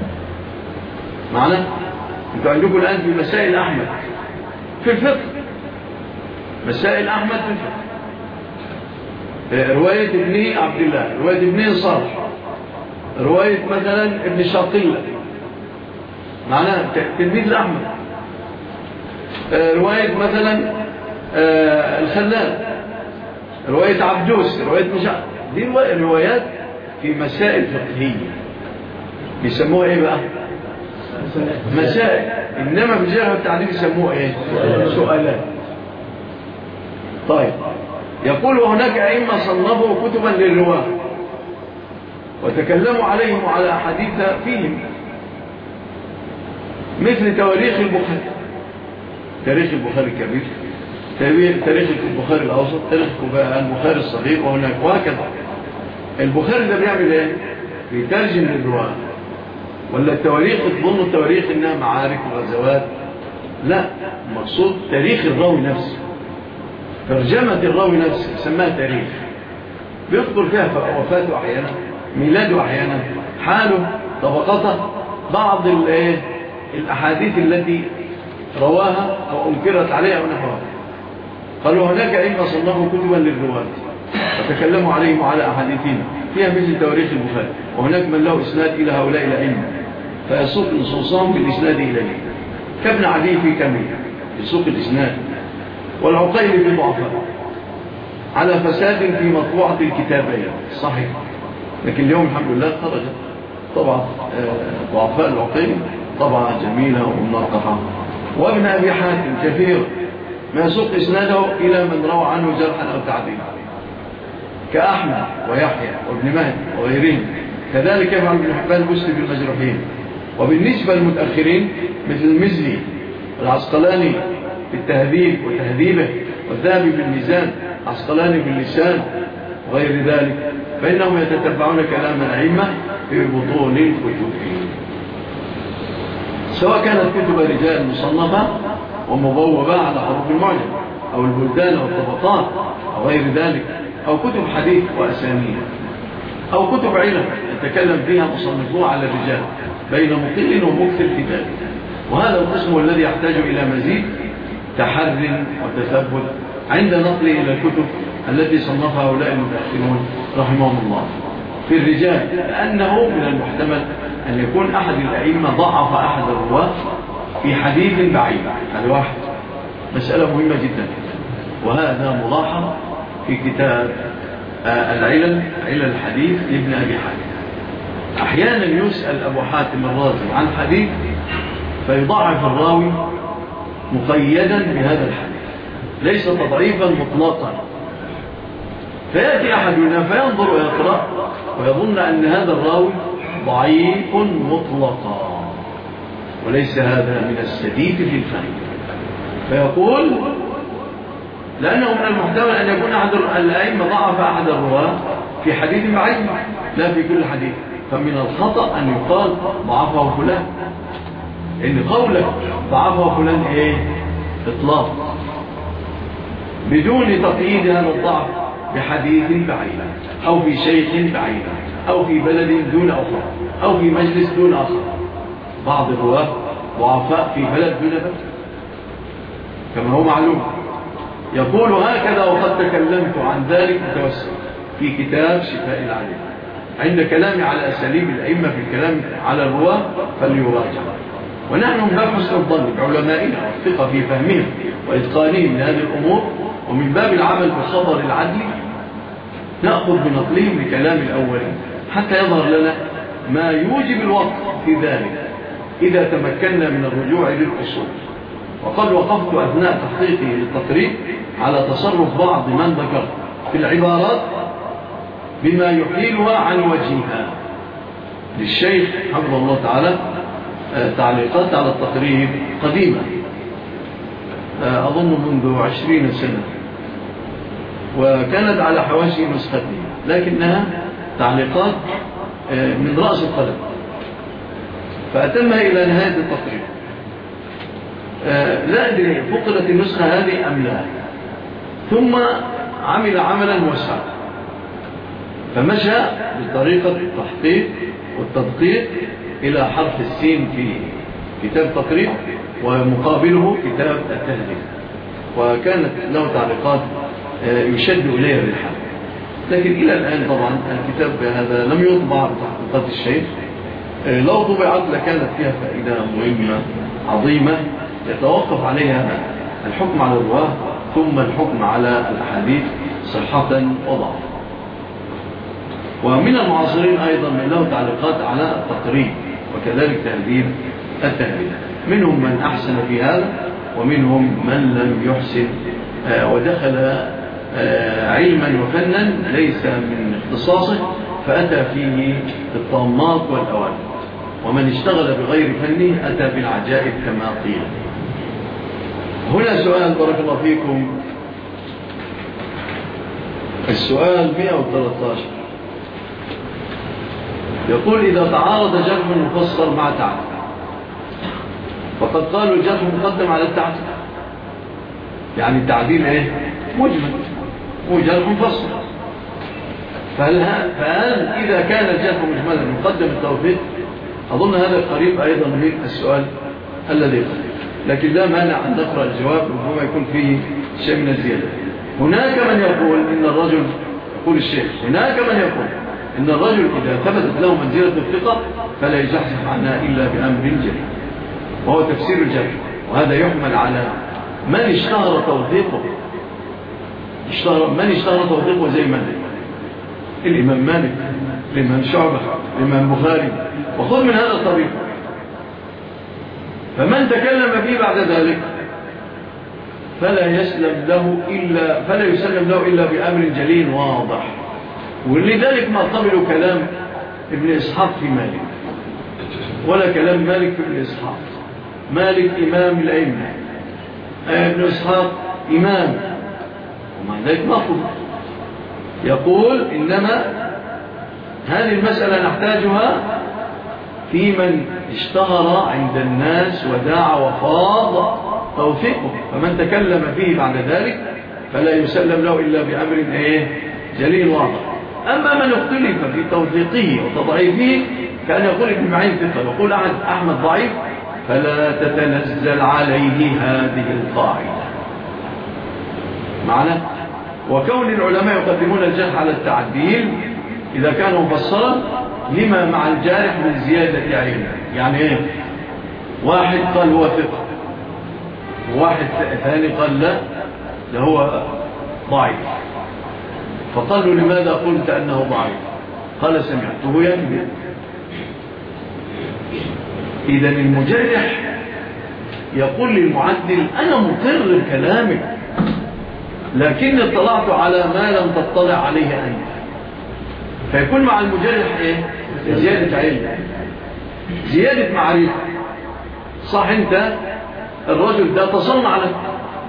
معنا؟ انتوا عندكم الآن في مسائل أحمد في الفقه، مسائل أحمد في الفقه، رواية ابنه عبد الله، رواية ابنه صالح، رواية مثلا ابن شاقلة معناها تلميذ لأحمد، رواية مثلا الخلال، رواية عبدوس، رواية مشاعر. دي روايات في مسائل فقهية بيسموها ايه بقى؟ مسائل. انما في الجرح والتعديل يسموها ايه؟ سؤالات. طيب يقول وهناك أئمة صنفوا كتبا للرواة وتكلموا عليهم وعلى أحاديث فيهم، مثل تواريخ البخاري، تاريخ البخاري الكبير، تاريخ البخاري الأوسط، تاريخ البخاري الصغير، وهناك وهكذا. البخاري ده بيعمل ايه؟ بيترجم للرواة. ولا التواريخ تظن التواريخ انها معارك وغزوات؟ لا، المقصود تاريخ الراوي نفسه، ترجمة الراوي نفسه يسمىها تاريخ، بيذكر فيها وفاته أحيانا، ميلاده أحيانا، حاله، طبقته، بعض الأحاديث التي رواها أو أنكرت عليها أو نحوها. قالوا هناك أئمة صنفوا كتبا للرواة وتكلموا عليهم وعلى أحاديثهم فيها مثل تواريخ البخاري، وهناك من له إسناد إلى هؤلاء الأئمة فيسوق نصوصهم بالإسناد إليه، كابن عدي في كامل يسوق الإسناد، والعقيل في ضعفاء، على فساد في مطبوعة الكتابية صحيح. لكن اليوم الحمد لله خرجت طبعا ضعفاء العقيل طبعا جميلة ومنقحة. وابن أبي حاتم كثير ما يسوق إسناده إلى من روى عنه جرحا أو تعديلا كأحمد ويحيى وابن مهدي وغيرهم. كذلك يفعل ابن حبان البستي بالمجروحين. وبالنسبة للمتأخرين مثل المزي والعسقلاني بالتهذيب وتهذيبه، والذهبي بالميزان، عسقلاني باللسان وغير ذلك، فإنهم يتتبعون كلام الأئمة في بطون الكتب، سواء كانت كتب رجال مصنفة ومبوبة على حروف المعجم أو البلدان أو الطبقات أو غير ذلك، أو كتب حديث وأسانيد، أو كتب علم يتكلم فيها مصنفوها على الرجال بين مقل ومكثر في ذلك. وهذا القسم الذي يحتاج إلى مزيد تحرر وتثبت عند نقله إلى الكتب التي صنفها هؤلاء المتأخرون رحمهم الله في الرجال، لأنه من المحتمل أن يكون أحد الأئمة ضعف أحد الرواة في حديث بعيد. هذا واحد، مسألة مهمة جدا، وهذا ملاحظ في كتاب العلل، علل الحديث لابن أبي حاتم. أحيانا يسأل أبو حاتم الرازي عن حديث فيضعف الراوي مقيدا بهذا الحديث، ليس تضعيفا مطلقا، فيأتي أحدنا فينظر ويقرأ ويظن أن هذا الراوي ضعيف مطلقا، وليس هذا من السديد في الفهم، فيقول لأنه من المحتمل أن يكون أحد الأئمة ضعف أحد الرواة في حديث معين لا في كل حديث، فمن الخطأ أن يقال ضعفه فلان، إن قولك ضعفه فلان إيه؟ إطلاق، بدون تقييد هذا الضعف بحديث بعيد أو في شيخ بعيد أو في بلد دون آخر أو في مجلس دون آخر. بعض الرواة ضعفاء في بلد دون بلد كما هو معلوم. يقول هكذا وقد تكلمت عن ذلك متوسع في كتاب شفاء العليم عند كلامي على أساليب الأئمة في الكلام على الرواة فليراجع. ونحن من باب حسن الظن بعلمائنا والثقة في فهمهم وإتقانهم لهذه الأمور، ومن باب العمل بالخبر العدلي نأخذ بنقلهم لكلام الأولين حتى يظهر لنا ما يوجب الوقت في ذلك إذا تمكنا من الرجوع للأصول. وقد وقفت أثناء تحقيقي للتقريب على تصرف بعض من ذكر في العبارات بما يحيلها عن وجهها للشيخ حفظه الله تعالى تعليقات على التقريب قديمة أظن منذ عشرين سنة، وكانت على حواشي نسختي، لكنها تعليقات من رأس القلم، فأتمها إلى نهاية التقريب. لا أدري فقرت النسخة هذه أم لا، ثم عمل عملا وسعا فمشى بطريقة التحقيق والتدقيق إلى حرف السين في كتاب تقريب، ومقابله كتاب التهذيب، وكانت له تعليقات يشد إليها بالحال. لكن إلى الآن طبعا الكتاب هذا لم يطبع بتحقيقات الشيخ، لو طبعت لكانت فيها فائدة مهمة عظيمة يتوقف عليها الحكم على الرواه ثم الحكم على الأحاديث صحة وضعف. ومن المعاصرين أيضا من له تعليقات على التقريب وكذلك تهذيب التهذيب، منهم من أحسن في هذا ومنهم من لم يحسن ودخل علما وفنا ليس من اختصاصه فأتى فيه الطامات والأواني، ومن اشتغل بغير فنه أتى بالعجائب كما قيل. هنا سؤال بارك الله فيكم، السؤال مئة وثلاثة عشر يقول: إذا تعارض جرح مفسر مع تعديل، فقد قالوا الجرح مقدم على التعديل، يعني التعديل ايه؟ مجمل، وجرح مفسر. فهل, فهل إذا كان الجرح مجملا مقدم التوفيق؟ أظن هذا قريب أيضا من السؤال الذي قبل، لكن لا مانع أن نقرأ الجواب ربما يكون فيه شيء من الزيادة. هناك من يقول إن الرجل، يقول الشيخ، هناك من يقول إن الرجل إذا ثبتت له منزلة الثقة فلا يجحزح عنها إلا بأمر جليل، وهو تفسير الجرح، وهذا يحمل على من اشتهر توثيقه. اشتهر من اشتهر توثيقه زي مالك، الإمام مالك، الإمام شعبة، الإمام بخاري، وخذ من هذا الطريق. فمن تكلم فيه بعد ذلك فلا يسلم له إلا فلا يسلم له إلا بأمر جليل واضح. ولذلك ما قبلوا كلام ابن إسحاق في مالك ولا كلام مالك في ابن إسحاق. مالك إمام الأئمة، ابن إسحاق إمام، ومع ذلك ما قبل. يقول: إنما هذه المسألة نحتاجها في من اشتهر عند الناس وداع وفاض توثيقه، فمن تكلم فيه بعد ذلك فلا يسلم له إلا بأمر ايه؟ جليل واضح. أما من اختلف في توثيقه وتضعيفه كان يقول ابن معين ثقة ويقول أحمد ضعيف فلا تتنزل عليه هذه القاعدة. معنى وكون العلماء يقدمون الجرح على التعديل إذا كان مفسرا لما مع الجارح من زيادة علم. يعني ايه؟ واحد قال هو ثقة، وواحد ثاني قال لا ده هو ضعيف، فقالوا لماذا قلت أنه ضعيف؟ قال سمعته يكذب. إذن المجرح يقول للمعدل أنا مقر بكلامك لكن اطلعت على ما لم تطلع عليه أنت، فيكون مع المجرح إيه؟ زيادة علم، زيادة معرفة. صح أنت الرجل ده تصنع لك،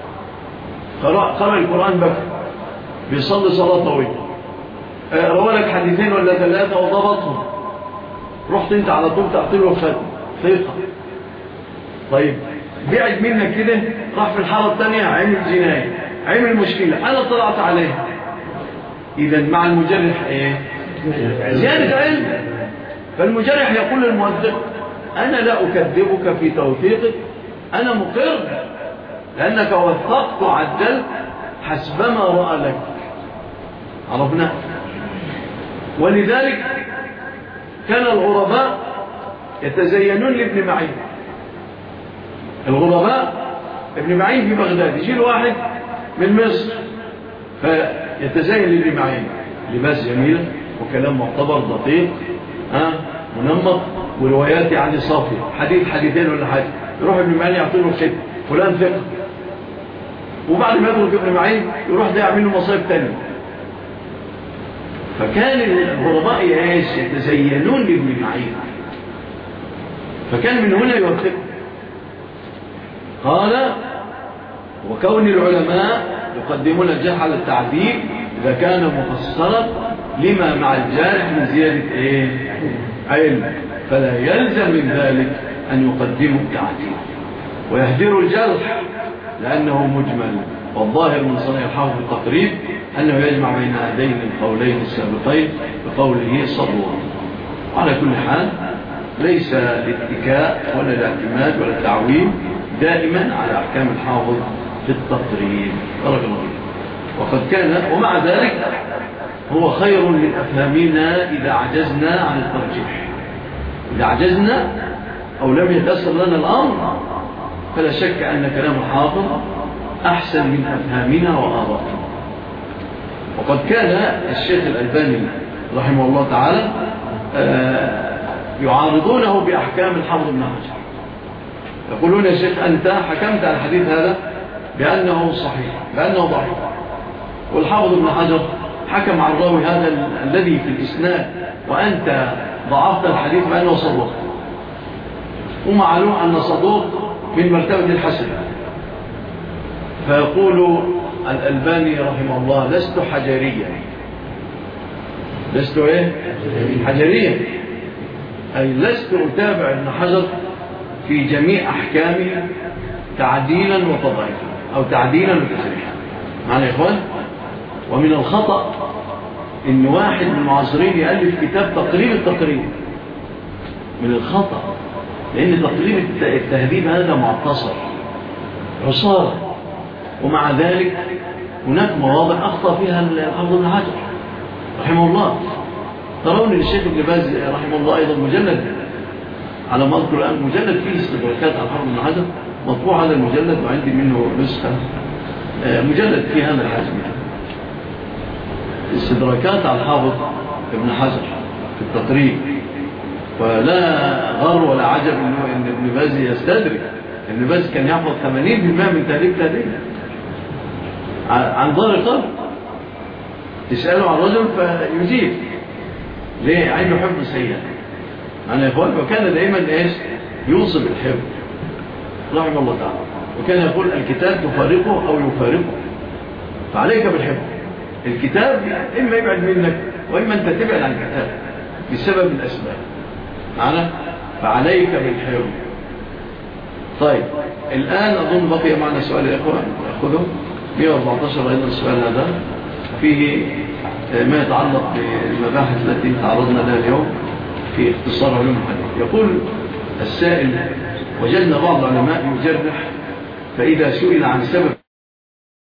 قرأ القرآن بك، بيصلي صلاة طويلة، روى لك حديثين ولا ثلاثة وضبطهم، رحت انت على طول تعطيله ختم ثقة. طيب بعد منك كده راح في الحارة الثانية عمل جناية، عمل مشكلة، أنا طلعت عليه. إذا مع المجرح إيه؟ زيادة علم. فالمجرح يقول للموثق أنا لا أكذبك في توثيقك، أنا مقر لأنك وثقت وعدلت حسبما رأى لك. عرفنا؟ ولذلك كان الغرباء يتزينون لابن معين. الغرباء ابن معين في بغداد يجي واحد من مصر فيتزين لابن معين لباس جميل وكلام معتبر دقيق ها منمط وروايات يعني صافية، حديث حديثين ولا حاجة، يروح ابن معين يعطيله ختم فلان ثقة، وبعد ما يدرك ابن معين يروح ده يعمل له مصايب تانية. فكان الغرباء يتزينون لابن معين، فكان من هنا يوثق. قال وكون العلماء يقدمون الجرح على التعديل إذا كان مفسرا لما مع الجارح من زيادة إيه؟ علم، فلا يلزم من ذلك أن يقدموا التعديل ويهدروا الجرح لأنه مجمل، والظاهر من صنيع الحافظ التقريب أنه يجمع بين هذين القولين السابقين بقوله صبوا. وعلى كل حال ليس الاتكاء ولا الاعتماد ولا التعويل دائما على أحكام الحافظ في التقريب. بارك الله فيك. وقد كان ومع ذلك هو خير من أفهامنا إذا عجزنا عن الترجيح. إذا عجزنا أو لم يتأثر لنا الأمر فلا شك أن كلام الحافظ أحسن من أفهامنا وآرائنا. وقد كان الشيخ الألباني رحمه الله تعالى يعارضونه بأحكام الحافظ ابن حجر، يقولون يا شيخ أنت حكمت على الحديث هذا بأنه صحيح بأنه ضعيف، والحافظ ابن حجر حكم على الراوي هذا الذي في الإسناد وأنت ضعفت الحديث بأنه صدوق، ومعلوم أن صدوق من مرتبة الحسن. فيقول الألباني رحمه الله لست حجريا، لست إيه؟ حجريا، أي لست أتابع ابن حجر في جميع أحكامه تعديلا وتضعيفا أو تعديلا وتسريحا. معنى يا إخوان، ومن الخطأ إن واحد من المعاصرين يألف كتاب تقريب التقريب، من الخطأ، لأن تقريب التهذيب هذا معتصر عصارة، ومع ذلك هناك مواضع أخطأ فيها الحافظ ابن حجر رحمه الله. ترون للشيخ ابن باز رحمه الله أيضا مجلد على ما أذكر الآن، مجلد فيه استدراكات على الحافظ ابن حجر، مطبوع هذا المجلد وعندي منه نسخة، مجلد في هذا الحجم، استدراكات على الحافظ ابن حجر في التقريب. ولا غر ولا عجب إن ابن باز يستدرك. ابن باز كان يحفظ ثمانين بالمئة من تهذيب تهذيب عن ظهر قلب، تسأله عن رجل فيجيب ليه؟ عنده حفظ سيء. أنا يقول وكان دائما إيش يوصل بالحفظ رحمه الله تعالى، وكان يقول الكتاب تفارقه أو يفارقه، فعليك بالحفظ. الكتاب إما يبعد منك وإما أنت تبعد عن الكتاب بسبب الأسباب، معنا؟ فعليك بالحفظ. طيب الآن أظن بقي معنا سؤال الإخوة نأخذه مئة وأربعة عشر. أيضا السؤال هذا فيه ما يتعلق بالمباحث التي تعرضنا لها اليوم في اختصار علوم الحديث. يقول السائل: وجدنا بعض العلماء يجرح، فإذا سئل عن سبب